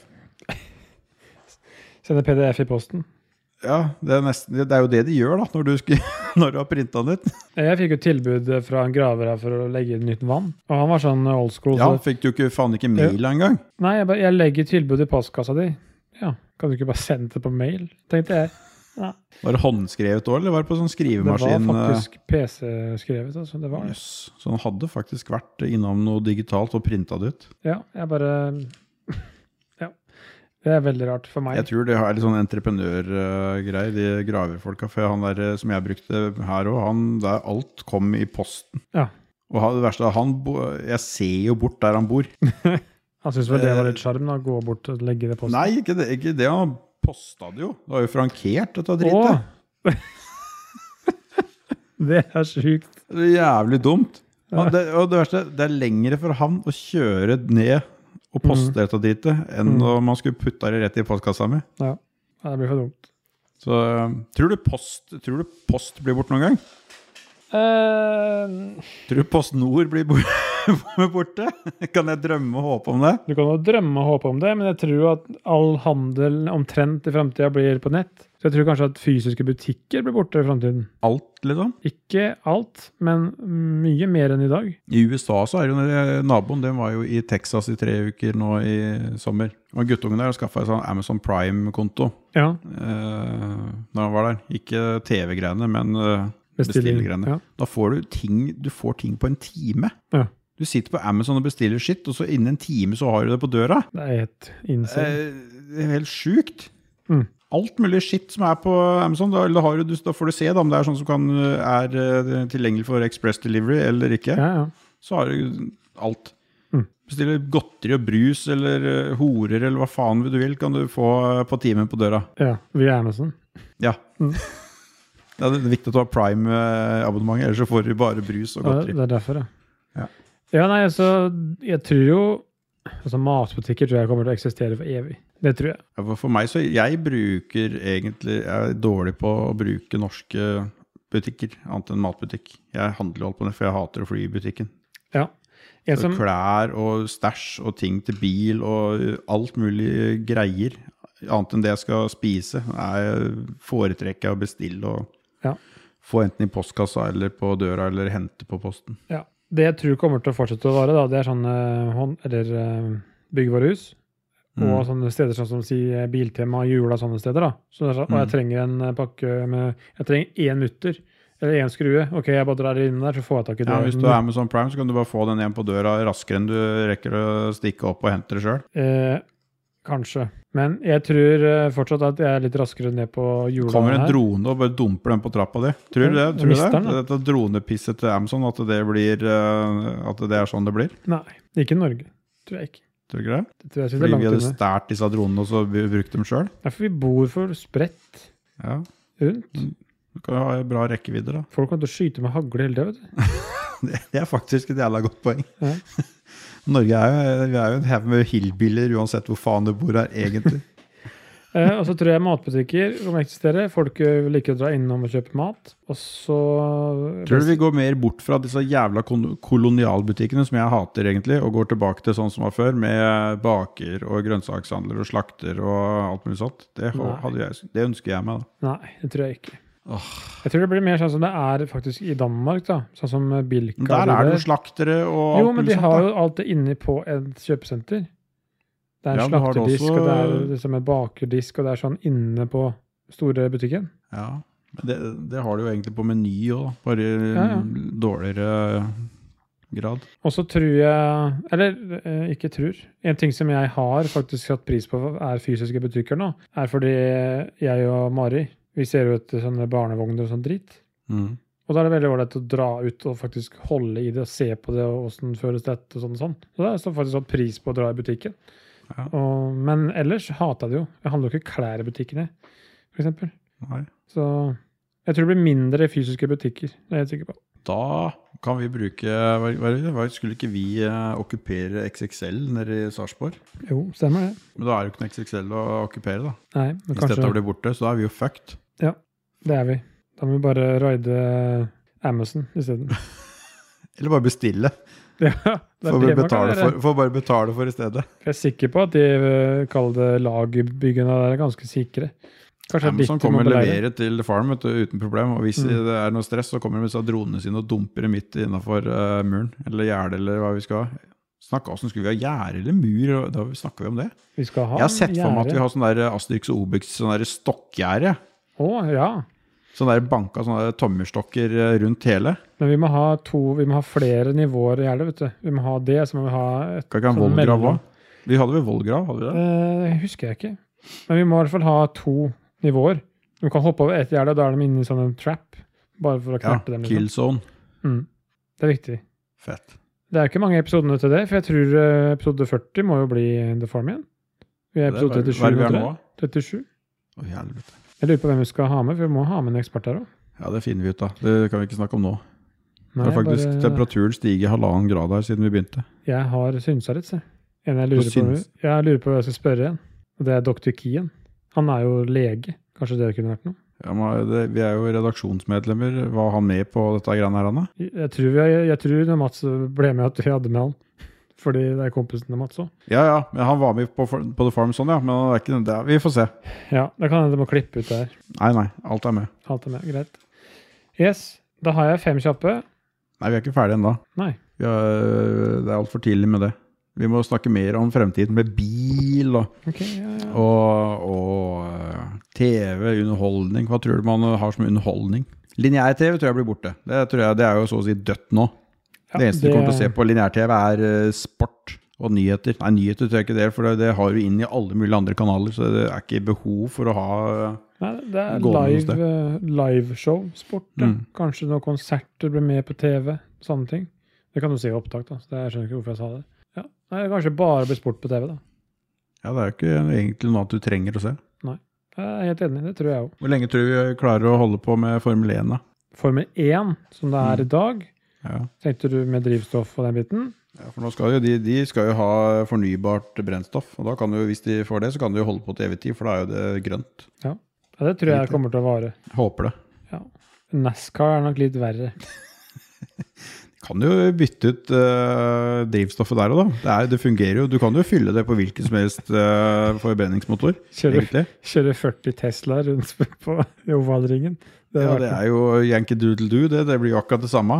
Sende PDF i posten? Ja, det er jo det de gjør da, når du har printet den ut. Jeg fikk jo tilbud fra en graver her for å legge nytt vann, og han var sånn old school. Ja, fikk du faen ikke mail engang? Nei, jeg legger tilbud i postkassa di. Ja, kan du ikke bare sende det på mail, tenkte jeg. Ja. Var det håndskrevet også, eller var det på sånn skrivemaskin? Det var faktisk PC-skrevet, altså. Det var. Yes. Så han hadde faktisk vært innom noe digitalt og printet det ut? Ja, jeg bare... Det er veldig rart for meg. Jeg tror det er litt sånn entreprenørgreie, de graverfolka. For han der som jeg brukte her også, der alt kom i posten. Ja. Og det verste er, jeg ser jo bort der han bor. Han synes vel det var litt charm da, gå bort og legge det i posten? Nei, ikke det. Han postet det jo. Det var jo frankert, dette dritet. Det sjukt. Det jævlig dumt. Og det verste, det lengre for han å kjøre ned og poste dette dritet enn når man skulle putte det rett i postkassa mi. Ja, det blir for dumt. Så tror du post blir bort noen gang? Tror du PostNord blir borte? Kan jeg drømme og håpe om det? Du kan jo drømme og håpe om det, men jeg tror at all handel omtrent i fremtiden blir på nett. Så jeg tror kanskje at fysiske butikker blir borte i fremtiden. Alt, liksom? Ikke alt, men mye mer enn i dag. I USA så jo naboen, den var jo i Texas i 3 uker nå i sommer. Og guttungen der skaffet en sånn Amazon Prime-konto. Ja. Da han var der. Ikke TV-greiene, men bestillergreiene. Ja. Da får du får ting på en time. Ja. Du sitter på Amazon og bestiller shit, og så innen en time så har du det på døra. Det helt insane. Det helt sykt. Alt mulig shit som på Amazon, da får du se om det sånn som tilgjengelig for Express Delivery eller ikke. Ja. Så har du alt. Bestiller godteri og brus eller horer eller hva faen du vil, kan du få på timen på døra. Ja, via Amazon. Ja. Det er viktig å ta Prime-abonnement, ellers så får du bare brus og godteri. Ja, det derfor, ja. Ja, nei, så jeg tror jo matbutikker tror jeg kommer til å eksistere for evig. Det tror jeg. Ja, for meg så, jeg er dårlig på å bruke norske butikker, annet enn matbutikk. Jeg handler jo alt på det, for jeg hater å fly i butikken. Ja. Så klær og stæsj og ting til bil og alt mulig greier, annet enn det jeg skal spise, foretrekker jeg å bestille og få enten i postkassa eller på døra eller hente på posten. Ja, det jeg tror kommer til å fortsette å være da, det sånne byggvarehus og sånne steder sånn som Biltema, Jula, sånne steder da. Og jeg trenger en pakke jeg trenger 1 mutter eller 1 skrue. Ok, jeg bare drar inn der, så får jeg tak i det. Ja, hvis du har Amazon Prime, så kan du bare få den igjen på døra raskere enn du rekker å stikke opp og hente det selv. Kanskje. Men jeg tror fortsatt at jeg litt raskere ned på jorda. Kommer en drone og bare dumper den på trappa di. Tror du det? Tror du det? Dette dronepisset til Amazon, at det sånn det blir? Nei, ikke i Norge. Tror jeg ikke. Tror du ikke det? Det tror jeg Fordi vi hadde stært disse dronene og så brukt dem selv? Ja, for vi bor for spredt rundt. Du kan jo ha bra rekkevidde da. Folk kan til å skyte med hagle hele det, vet du. Det faktisk et jævla godt poeng. Ja. Norge vi jo en haug med hillbiller uansett hvor faen du bor her, egentlig. Og så tror jeg matbutikker kommer å eksistere. Folk liker å dra innom og kjøpe mat. Og så tror du vi går mer bort fra disse jævla kolonialbutikkene som jeg hater egentlig, og går tilbake til sånn som var før, med baker og grønnsakshandler og slakter og alt mulig sånt? Det ønsker jeg meg da. Nei, det tror jeg ikke. Jeg tror det blir mer sånn som det faktisk i Danmark da, sånn som Bilka. Der det jo slaktere og alt. Jo, men de har jo alt det inne på et kjøpesenter. Det en slakterdisk, og det som bakerdisk, og det sånn inne på store butikken. Ja, det har du jo egentlig på Meny også, bare dårligere grad. Og så tror jeg, eller ikke tror, en ting som jeg har faktisk satt pris på fysiske butikker nå, fordi jeg og Mari, vi ser jo etter sånne barnevogner og sånn dritt. Og da det veldig ålreit å dra ut og faktisk holde i det og se på det og hvordan føles dette og sånn. Så det står faktisk sånn pris på å dra i butikken. Ja. Men ellers hater jeg det jo. Jeg handler jo ikke klær i butikkene, for eksempel. Nei. Så jeg tror det blir mindre fysiske butikker, det er jeg helt sikker på. Da kan vi bruke, skulle ikke vi okkupere XXL nede i Sarpsborg? Jo, stemmer det. Men da jo ikke noe XXL å okkupere da. Nei, men hvis dette blir borte, så da vi jo fucked. Ja, det vi. Da må vi bare raide Amazon i stedet. Eller bare bestille. Ja, får bare betale for i stedet. Jeg er sikker på at de kaller det lagbyggene der ganske sikre. Amazon kommer å levere til farm uten problem, og hvis det noe stress, så kommer de med dronene sine og dumper det midt innenfor muren, eller gjerde, eller hva vi skal ha. Hvordan skulle vi ha gjerde eller mur? Da snakker vi om det. Vi skal ha jeg har sett for meg at vi har sånn der Asterix og Obelix, sånn der stokkgjerde. Ja. Sånn der banka, sånne der tommerstokker rundt hele. Men vi må ha flere nivåer i gjerde, vet du. Vi må ha det, så må vi ha et kan ikke ha en voldgrav også? Vi hadde vel voldgrav, hadde vi det? Husker jeg ikke. Men vi må i hvert fall ha 2 nivåer. Du kan hoppe over et gjerde, og da de inne i sånn en trap. Bare for å knerte dem. Kill zone. Det viktig. Fett. Det ikke mange episodene til det, for jeg tror episode 40 må jo bli The Farm igjen. Vi episode 37 nå. 37. Å, helvete. Jeg lurer på hvem vi skal ha med, for vi må ha med en ekspert her også. Ja, det finner vi ut da. Det kan vi ikke snakke om nå. Nei, det er faktisk temperaturen stiger 1,5 grad her siden vi begynte. Jeg har synsa litt, se. Jeg lurer på hva jeg skal spørre igjen. Og det er Dr. Kien. Han er jo lege. Kanskje det kunne vært noe? Ja, men vi er jo redaksjonsmedlemmer. Var han med på dette greiene her, Anna? Jeg tror Mats ble med at vi hadde med han. Fordi det er kompisen til Mats også. Ja, men han var med på The Farm sånn, ja. Men det er ikke det. Vi får se. Ja, det kan hende du må klippe ut det her. Nei. Alt er med. Alt er med, greit. Yes, da har jeg 5 kjappe. Nei, vi er ikke ferdige ennå. Nei. Det er alt for tidlig med det. Vi må snakke mer om fremtiden med bil og TV, underholdning. Hva tror du man har som underholdning? Lineær-TV tror jeg blir borte. Det er jo så å si dødt nå. Ja, det eneste du kommer til å se på lineær-TV er sport og nyheter. Nei, nyheter tror jeg ikke det, for det har du inn i alle mulige andre kanaler, så det er ikke behov for å ha... Nei, det er live-show, sport. Kanskje noen konserter blir med på TV, sånne ting. Det kan du se i opptak da, så jeg skjønner ikke hvorfor jeg sa det. Ja, det kanskje bare blir sport på TV da. Ja, det er jo ikke egentlig noe at du trenger å se. Nei, jeg er helt enig, det tror jeg også. Hvor lenge tror du vi klarer å holde på med Formel 1 da? Formel 1, som det er i dag, tenkte du med drivstoff og den biten? Ja, for nå skal jo de skal jo ha fornybart brennstoff, og da kan du, hvis de får det, så kan de jo holde på til evig tid, for da er jo det grønt. Ja, det tror jeg kommer til å vare. Jeg håper det. Ja. NASCAR er nok litt verre. Kan jo bytte ut drivstoffet der og da. Det fungerer jo. Du kan jo fylle det på hvilken som helst forbrenningsmotor. Kjøre 40 Tesla rundt på ovalringen. Det er jo Yankee Doodle Doo. Det blir jo akkurat det samme.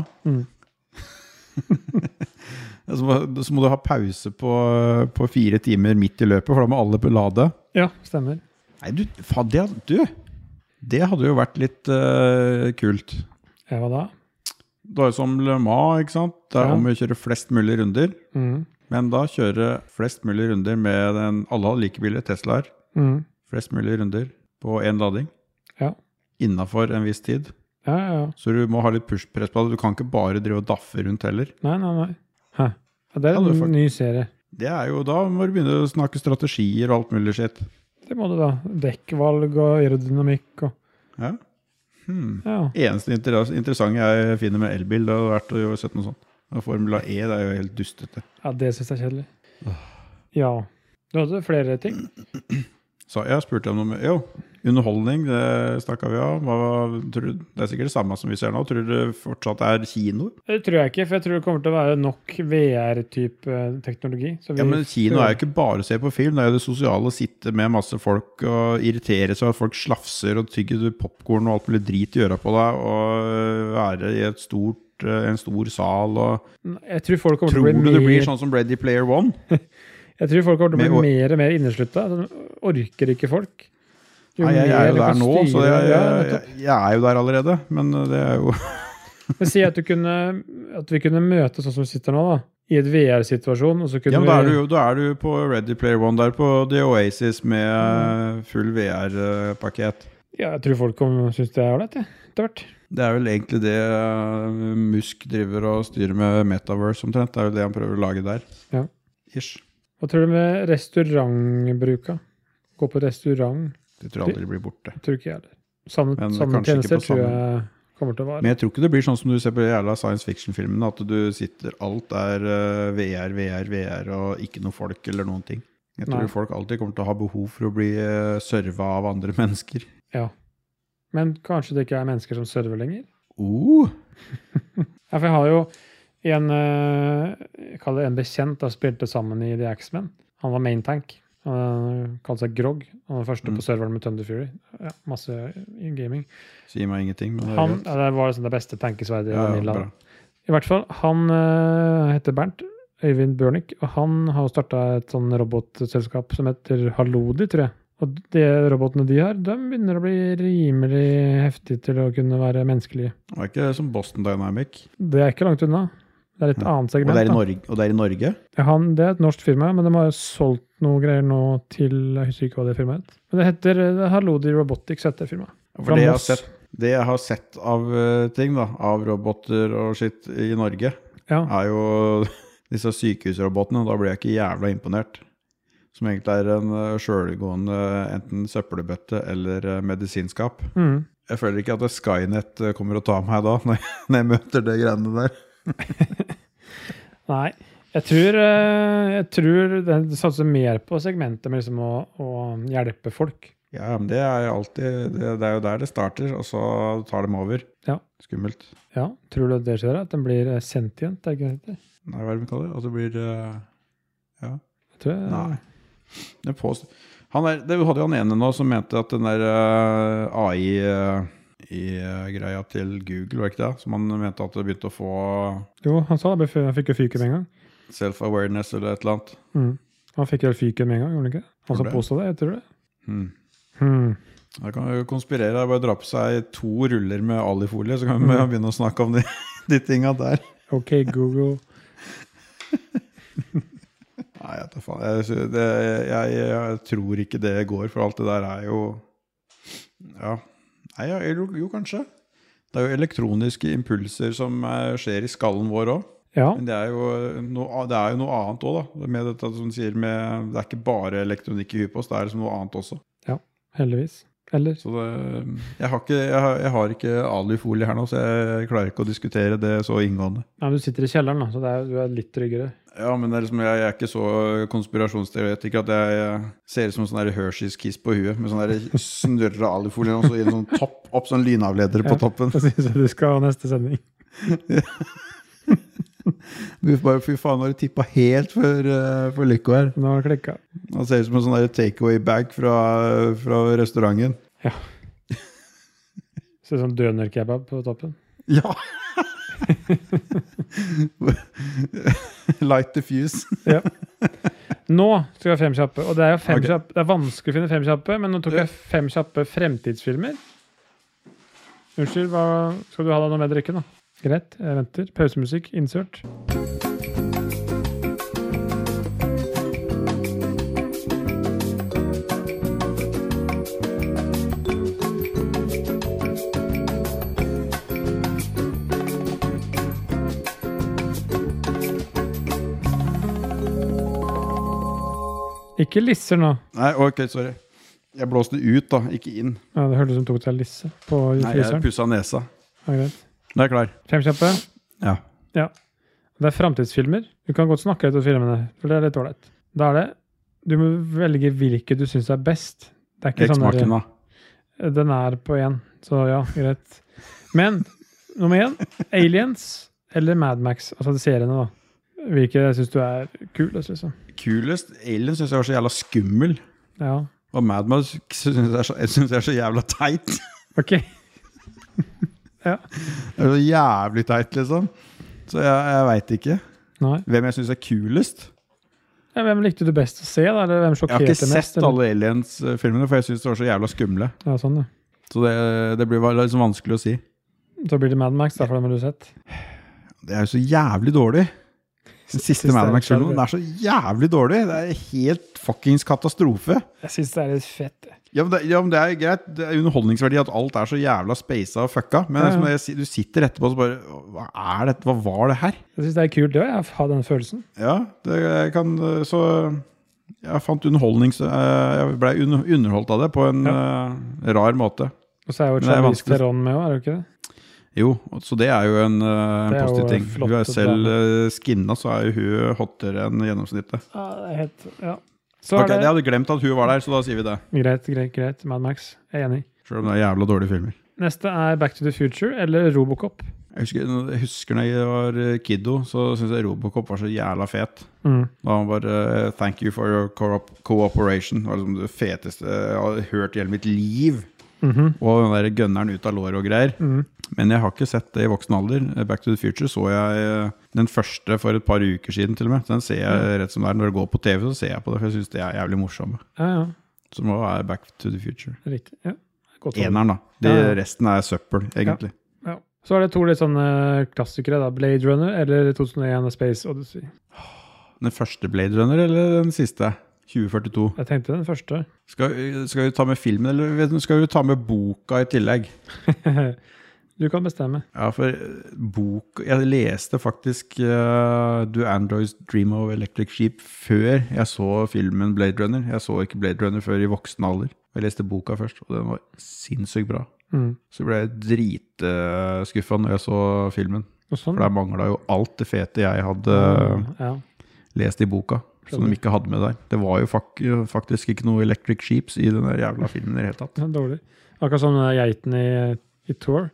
Så må du ha pause på 4 timer midt i løpet, for da må alle lade. Ja, stemmer. Nei, det hadde jo vært litt kult. Ja, hva da? Det er jo som Le Mans, ikke sant? Det er om å kjøre flest mulig runder. Men da kjøre flest mulig runder med alle har like biler, Teslaer. Flest mulig runder på en lading. Ja. Innenfor en viss tid. Ja. Så du må ha litt pushpress på det. Du kan ikke bare drive og daffe rundt heller. Nei. Hæ? Ja, det er en ny serie. Det er jo da må du begynne å snakke strategier og alt mulig shit. Det må du da. Dekkvalg og aerodynamikk og... Ja. Eneste interessante jeg finner med elbil, det har vært å sett noe sånt. Og Formula E, det er jo helt dustete. Ja, det synes jeg er kjedelig. Ja, du hadde flere ting. Så jeg spurte om noe med, underholdning, det snakket vi om. Det er sikkert det samme som vi ser nå. Tror du det fortsatt er kino? Det tror jeg ikke, for jeg tror det kommer til å være nok VR-type teknologi. Ja, men kino er jo ikke bare å se på film, det er jo det sosiale å sitte med masse folk og irritere seg at folk slafser og tygger popcorn og alt mulig drit i øra på deg, og være i en stor sal. Og jeg tror folk kommer til å bli det blir sånn som Ready Player One? Jeg tror folk kommer til å bli mer og mer innesluttet. Orker ikke folk. Nei, jeg er jo der nå, så jeg er jo der allerede, men det er jo... Men si at vi kunne møte sånn som vi sitter nå da, i et VR-situasjon, og så kunne da er du på Ready Player One, der på The Oasis med full VR-pakket. Ja, jeg tror folk synes det er ålreit, etter. Det er vel egentlig det Musk driver og styrer med Metaverse omtrent, det er jo det han prøver å lage der. Ja. Ish. Hva tror du med restaurantbruka? Gå på restaurant? Det tror jeg aldri blir borte. Jeg tror ikke jeg heller. Samme tjenester tror jeg kommer til å være. Men jeg tror ikke det blir sånn som du ser på jævla science fiction-filmene, at du sitter, alt er VR og ikke noe folk eller noen ting. Jeg tror folk alltid kommer til å ha behov for å bli servet av andre mennesker. Ja. Men kanskje det ikke er mennesker som server lenger? Ja, for jeg har jo jeg kaller det en bekjent da spilte sammen i The X-Men. Han var main tank. Han kalte seg Grog. Han var første på serveren med Thunder Fury. Ja, masse i gaming. Sier meg ingenting, men det var liksom det beste tankesverdet i hvert fall, han heter Bernt, Øyvind Bjørnik, og han har startet et sånn robotselskap som heter Halodi, tror jeg. Og de robotene de har, de begynner å bli rimelig heftige til å kunne være menneskelige. Det er ikke som Boston Dynamic. Det er ikke langt unna. Det er et annet segment. Og det er i Norge? Ja, det er et norsk firma, men de har solgt noe greier nå til, jeg husker ikke hva det firmaet heter. Men det heter Halodi Robotics, heter firmaet. For det jeg har sett av ting da, av roboter og shit i Norge, er jo disse sykehusrobotene, og da blir jeg ikke jævla imponert. som egentlig er en selvgående enten søppelbøtte eller medisinskap. Jeg føler ikke at Skynet kommer å ta meg da, når jeg møter det greiene der. Nei, jeg tror det satser mer på segmentet med liksom å hjelpe folk. Ja, men det er alltid, det er jo der det starter, og så tar de over. Ja. Skummelt. Ja, tror du at det skjer? At den blir sentient, er ikke det? Nei, hva er det vi kaller det? At det blir, ja. Jeg tror jeg... Nei. Det hadde jo han ene nå som mente at den der AI-greia til Google, var ikke det? Som han mente at det begynte å få... Jo, han sa det før han fikk jo fyken med en gang. Self-awareness eller et eller annet. Han fikk jo fyken med en gang, gjorde han ikke? Han som påstod det, jeg tror det. Da kan vi jo konspirere, bare dra på seg 2 ruller med alifolie, så kan vi begynne å snakke om de tingene der. Ok, Google. Nei, jeg tror ikke det går, for alt det der er jo... Ja, nei, jo kanskje. Det er jo elektroniske impulser som skjer i skallen vår også. Ja. Men det er jo noe annet også da. Med dette som du sier, det er ikke bare elektronikk i huet på oss, det er liksom noe annet også. Ja, heldigvis. Eller? Så jeg har ikke alifolie her nå, så jeg klarer ikke å diskutere det så inngående. Ja, du sitter i kjelleren da, så du er litt tryggere. Ja, men det er liksom, jeg er ikke så konspirasjonsteoretiker at jeg ser ut som en sånn der Hershey's-kiss på huet, med sånn der snørre alifolie, og så i en sånn topp, opp sånn lynavleder på toppen. Ja, det synes jeg du skal ha neste sending. Fy faen, har du tippet helt for Lyko her. Nå har det klikket. Han ser ut som en sånn der takeaway-bag fra restauranten. Ja. Ser ut som dønerkebab på toppen. Ja. Light diffuse. Ja. Nå skal jeg ha 5 kjappe, og det er jo 5 kjappe. Det er vanskelig å finne 5 kjappe, men nå tok jeg 5 kjappe fremtidsfilmer. Unnskyld, skal du ha deg noe med drikken da? Greit, jeg venter. Pausemusikk, insert. Ikke lisser nå. Nei, ok, sorry. Jeg blåste ut da, ikke inn. Ja, det hørtes som tok til lisse på fryseren. Nei, jeg pusset nesa. Ja, greit. Da er jeg klar. 5 kjappe? Ja. Ja. Det er fremtidsfilmer. Du kan godt snakke ut av filmene, for det er litt dårlig. Da er det, du må velge hvilke du synes er best. Det er ikke sånn X-Machina. Den er på 1, så ja, greit. Men, nummer 1, Aliens eller Mad Max, altså de seriene da. Hvilke synes du er kulest, liksom? Kulest? Aliens synes jeg var så jævla skummel. Ja. Og Mad Max synes jeg er så jævla teit. Ok. Ja. Det er så jævlig teit, liksom. Så jeg vet ikke. Nei. Hvem jeg synes er kulest. Ja, hvem likte du best å se, da? Eller hvem sjokkerte mest? Jeg har ikke sett alle Aliens-filmene, for jeg synes det var så jævla skumle. Ja, sånn ja. Så det blir liksom vanskelig å si. Så blir det Mad Max, derfor har du sett. Det er jo så jævlig dårlig. Den siste Mad Max-filmen er så jævlig dårlig. Det er helt fuckings katastrofe. Jeg synes det er litt fett. Ja, men det er greit. Det er underholdningsverdi at alt er så jævla spacet og fucka. Men du sitter etterpå og så bare, hva er dette? Hva var det her? Jeg synes det er kult det, jeg har den følelsen. Ja, så jeg fant jeg ble underholdt av det på en rar måte. Og så er jo Charlize Theron med også, er det ikke det? Jo, så det er jo en positiv ting. Hun er selv skinna, så er jo hun hottere enn gjennomsnittet. Ja, det er helt, ja. Ok, jeg hadde glemt at hun var der, så da sier vi det. Greit, Mad Max, jeg er enig. Selv om det er jævla dårlige filmer. Neste er Back to the Future eller Robocop. Jeg husker når jeg var kiddo, så synes jeg Robocop var så jævla fet. Da var bare, thank you for your cooperation. Det var liksom det feteste jeg har hørt i hele mitt liv. Og den der gønneren ut av lår og greier. Men jeg har ikke sett det i voksen alder. Back to the Future så jeg den første for et par uker siden til og med. Den ser jeg rett som det er. Når det går på TV, så ser jeg på det, for jeg synes det er jævlig morsomme. Ja. Så må det være Back to the Future. Riktig, ja. Eneren da. Resten er søppel, egentlig. Ja. Så er det 2 litt sånne klassikere da. Blade Runner eller 2001 Space Odyssey. Den første Blade Runner eller den siste? 2042. Jeg tenkte den første. Skal vi ta med filmen, eller skal vi ta med boka i tillegg? Du kan bestemme. Ja, for jeg leste faktisk Do Androids Dream of Electric Sheep før jeg så filmen Blade Runner. Jeg så ikke Blade Runner før i voksen alder. Jeg leste boka først, og den var sinnssykt bra. Så ble jeg dritskuffet når jeg så filmen. For der manglet jo alt det fete jeg hadde lest i boka, som de ikke hadde med der. Det var jo faktisk ikke noe Electric Sheeps i den der jævla filmen i det hele tatt. Det dårlig. Akkurat som geiten i Thor.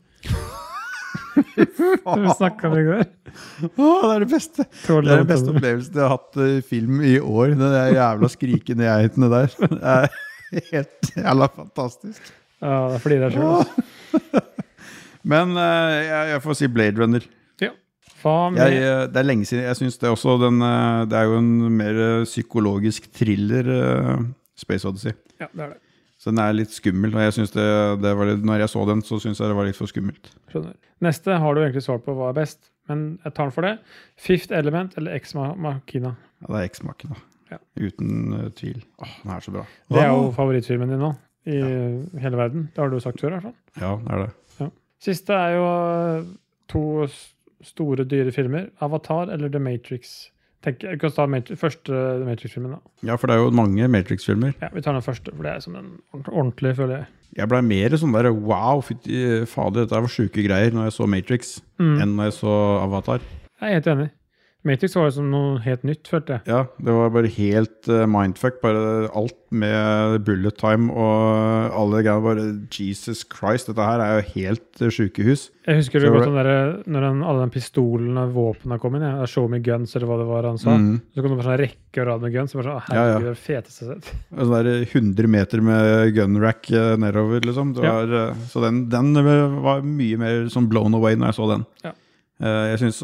Vi snakket om det i går. Det er det beste. Det er den beste opplevelsen jeg har hatt i film i år. Den der jævla skrikende geitene der. Det er helt jævla fantastisk. Ja, det er fordi det er selv. Men jeg får si Blade Runner. Ja. Det er lenge siden. Jeg synes det også, det er jo en mer psykologisk thriller, Space Odyssey. Ja, det er det. Så den er litt skummel, og jeg synes det var litt, når jeg så den, så synes jeg det var litt for skummelt. Skjønner. Neste har du egentlig svart på hva er best, men jeg tar den for det. Fifth Element eller Ex Machina? Ja, det er Ex Machina. Ja. Uten tvil. Den er så bra. Det er jo favorittfilmen din nå, i hele verden. Det har du sagt før, i hvert fall. Ja, det er det. Ja. Siste er jo 2 store, dyre filmer. Avatar eller The Matrix? Jeg kan ta første Matrix-filmen da. Ja, for det er jo mange Matrix-filmer. Ja, vi tar den første, for det er som den ordentlige, føler jeg. Jeg ble mer sånn der, wow, fader, dette var syke greier når jeg så Matrix, enn når jeg så Avatar. Jeg er helt enig. Matrix var jo som noe helt nytt, følte jeg. Ja, det var bare helt mindfuck, bare alt med bullet time og alle greier, bare Jesus Christ, dette her er jo helt sykehus. Jeg husker det godt når alle de pistolene og våpnene kom inn, show me guns, eller hva det var han sa. Så kom det bare sånn rekke og rad med guns, så bare sånn, herregud, det er feteste sett. Sånn der 100 meter med gunrack nedover, liksom. Så den var mye mer sånn blown away når jeg så den. Ja. Jeg synes...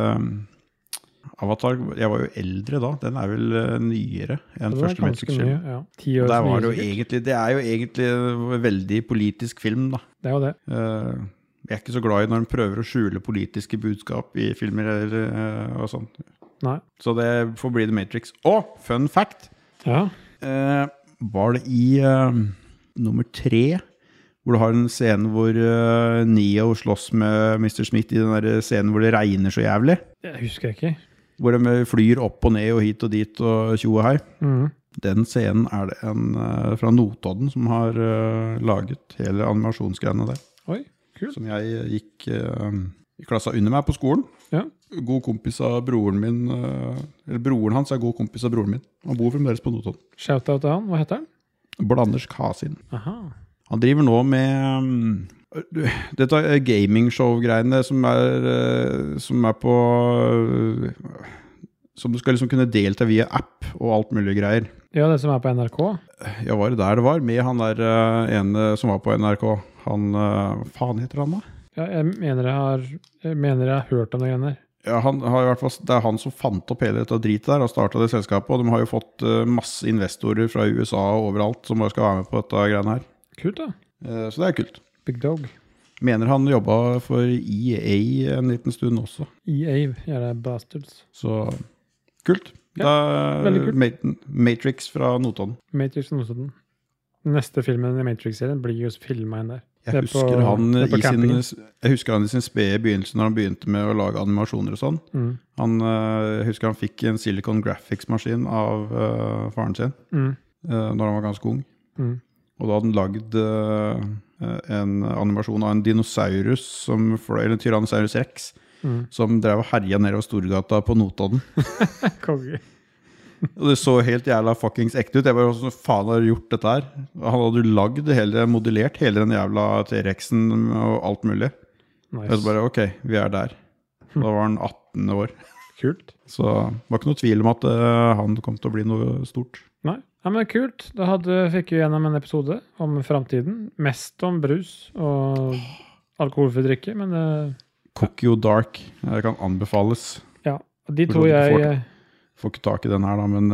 Avatar, jeg var jo eldre da. Den er vel nyere enn første Matrix-film. Ja. 10 år det er jo egentlig en veldig politisk film da. Det er jo det. Jeg er ikke så glad i når de prøver å skjule politiske budskap i filmer og sånn. Nei. Så det får bli The Matrix. Fun fact! Ja. Var det i nummer 3, hvor du har en scene hvor Neo slåss med Mr. Smith i den der scenen hvor det regner så jævlig? Jeg husker ikke. Hvor de flyr opp og ned og hit og dit og tjo og hei. Den scenen er det en fra Notodden som har laget hele animasjonsgreiene der. Oi, kult. Som jeg gikk i klassa under meg på skolen. Ja. God kompis av broren min, eller broren hans er god kompis av broren min. Han bor fremdeles på Notodden. Shoutout til han, hva heter han? Blanders Kasin. Aha. Han driver nå med... Dette gaming-show-greiene som er på som du skal liksom kunne delta via app og alt mulig greier. Ja, det som er på NRK? Ja, var det der det var? Med han der ene som var på NRK. Han, hva faen heter han da? Ja, jeg mener jeg har hørt om det greiene der. Ja, I hvert fall, det er han som fant opp hele dette dritet der og startet det selskapet, og de har jo fått masse investorer fra USA og overalt som bare skal være med på dette greiene her. Kult da. Så det er kult. Big Dog. Mener han jobbet for EA en liten stund også. EA, ja det er bastards. Så, kult. Ja, veldig kult. Matrix fra Notodden. Matrix fra Notodden. Neste filmen i Matrix-serien blir jo filmet inn der. Jeg husker han i sin spede begynnelse når han begynte med å lage animasjoner og sånn. Jeg husker han fikk en Silicon Graphics-maskin av faren sin når han var ganske ung. Og da hadde han lagd en animasjon av en dinosaurus, eller en Tyrannosaurus Rex, som drev og herja nedover Storgata på Notodden. Konge. Og det så helt jævla fuckings ekte ut. Jeg bare, hvordan faen har du gjort dette her? Han hadde lagd modellert hele den jævla T-Rexen og alt mulig. Nice. Og så bare, ok, vi er der. Da var han 18 år. Kult. Så det var ikke noe tvil om at han kom til å bli noe stort. Nei, ja, men kult. Da fikk vi gjennom en episode om fremtiden. Mest om brus og alkoholfri drikke, men... Kokyo Dark, det kan anbefales. Ja, de to jeg... Får ikke tak i den her da, men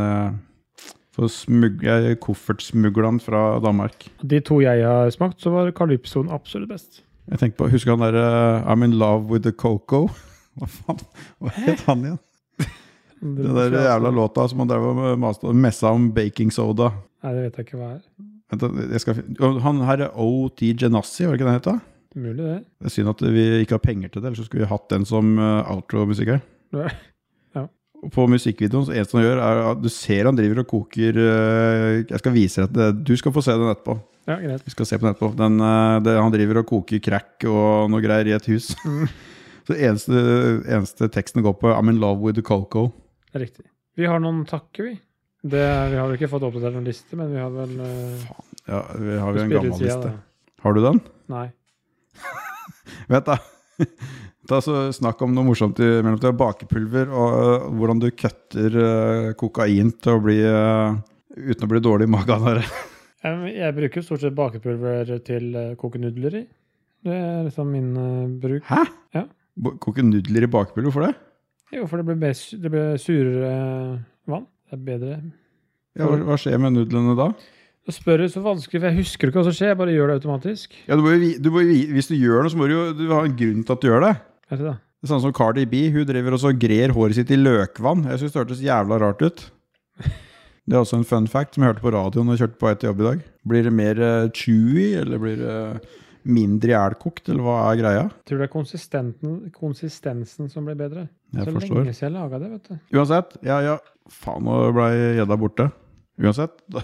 jeg koffertsmugler den fra Danmark. De to jeg har smakt, så var Calypsoen absolutt best. Jeg tenker på, husker han der I'm in love with the cocoa? Hva faen? Hva het han igjen? Den der jævla låta som han drev og messa om baking soda. Nei, det vet jeg ikke hva er. Han her er O.T. Genassi, var det ikke den heter? mulig det. Det er synd at vi ikke har penger til det, ellers så skulle vi hatt den som outro-musikk her. Ja. Og på musikkvideoen, så eneste han gjør, er at du ser han driver og koker, jeg skal vise deg, du skal få se den etterpå. Ja, greit. Vi skal se på den etterpå. Han driver og koker crack og noe greier i et hus. Så eneste teksten går på I'm in love with the cocoa. Det er riktig. Vi har noen takker, vi. Vi har vel ikke fått oppdatert noen liste, men vi har vel... Ja, vi har en gammel liste. Da. Har du den? Nei. Vet da. Ta så snakk om noe morsomt mellom til bakepulver og hvordan du køtter kokain til å bli, uten å bli dårlig i magen her. Jeg bruker stort sett bakepulver til kokenudler i. Det er liksom min bruk. Hæ? Ja. Koke nudler i bakepulver for det? Jo, for det blir surere vann. Det er bedre. Ja, hva skjer med nudlene da? Du spør så vanskelig, for jeg husker ikke hva som skjer, jeg bare gjør det automatisk. Ja, hvis du gjør noe, så må du ha en grunn til at du gjør det. Vet du det? Det er sånn som Cardi B, hun driver og så grer håret sitt i løkvann. Jeg synes det hørtes jævla rart ut. Det er også en fun fact som jeg hørte på radioen når jeg kjørte på vei til jobb i dag. Blir det mer chewy, eller blir det mindre jælkokt, eller hva er greia? Jeg tror det er konsistensen som blir bedre. Jeg så forstår. Lenge siden jeg laget det, vet du. Uansett, ja, faen, nå ble gjedda borte. Uansett, da.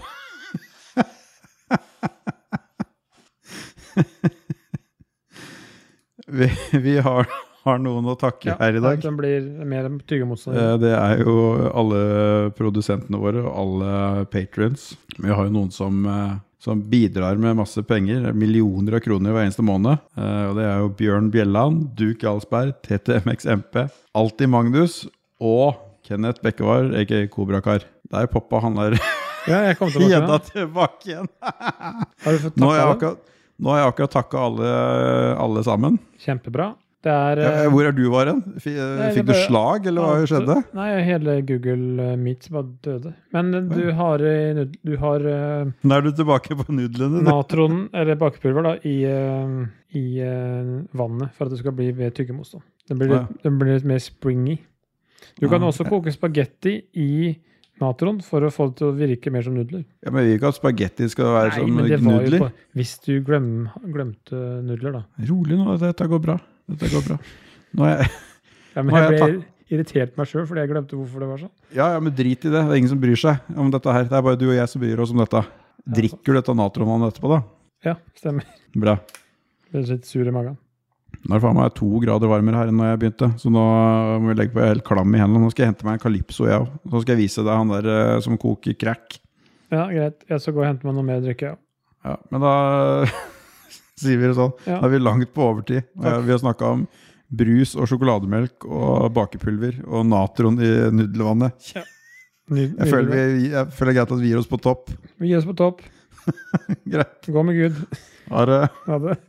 vi har noen å takke her i dag. Ja, den blir mer tyggemotstander. Det er jo alle produsentene våre og alle patrons. Vi har jo noen som bidrar med masse penger, millioner av kroner hver eneste måned. Og det er jo Bjørn Bjelland, Duke Jarlsberg, TTMXMP, Alltid Magnus og Kenneth Bekkevar, a.k.a. Kobrakar. Der poppa han der. Ja, jeg kom tilbake igjen. Har du fått takket Nå har jeg akkurat takket alle sammen. Kjempebra. Det er, hvor er du var hen? Fikk du slag, eller hva skjedde? Nei, hele Google Meet bare døde. Men du har Nå er du tilbake på nudlene. Natron, eller bakepulver da, i vannet, for at det skal bli ved tyggemotstand. Den blir litt mer springy. Du kan også koke spagetti i natron for å få det til å virke mer som nudler. Ja, men vi vil ikke at spagetti skal være som nudler. Nei, men det var jo hvis du glemte nudler da. Rolig nå, dette går bra. Nå er jeg... Ja, men jeg ble irritert meg selv fordi jeg glemte hvorfor det var sånn. Ja, men drit i det. Det er ingen som bryr seg om dette her. Det er bare du og jeg som bryr oss om dette. Drikker du dette natronvannet etterpå da? Ja, stemmer. Bra. Det er litt sur i magen. Nå er det faen meg 2 grader varmere her enn når jeg begynte, så nå må vi legge på helt klam i hendene. Nå skal jeg hente meg en Calypso, jeg også. Så skal jeg vise deg han der som koker crack. Ja, greit. Jeg skal gå og hente meg noe mer drikke, ja. Ja, men da sier vi det sånn. Ja. Da er vi langt på overtid. Vi har snakket om brus og sjokolademelk og bakepulver og natron i nudelvannet. Ja. Jeg føler greit at vi gir oss på topp. Vi gir oss på topp. Greit. Gå med Gud. Ha det. Ha det.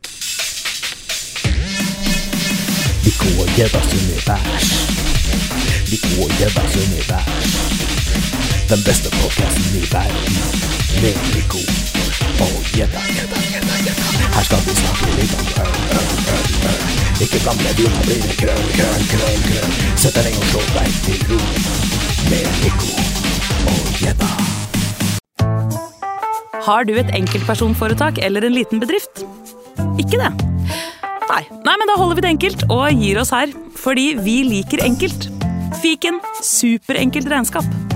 Lico og gjeddas univers. Lico og gjeddas univers. Den beste podcasten i verden. Med Lico og gjedda. Her skal vi snakke litt om øl. Ikke gamle viner blir det krøl. Sett deg og slå deg til ro. Med Lico og gjedda. Har du et enkeltpersonforetak eller en liten bedrift? Ikke det? Nei, men da holder vi det enkelt og gir oss her, fordi vi liker enkelt. Fiken, superenkelt regnskap.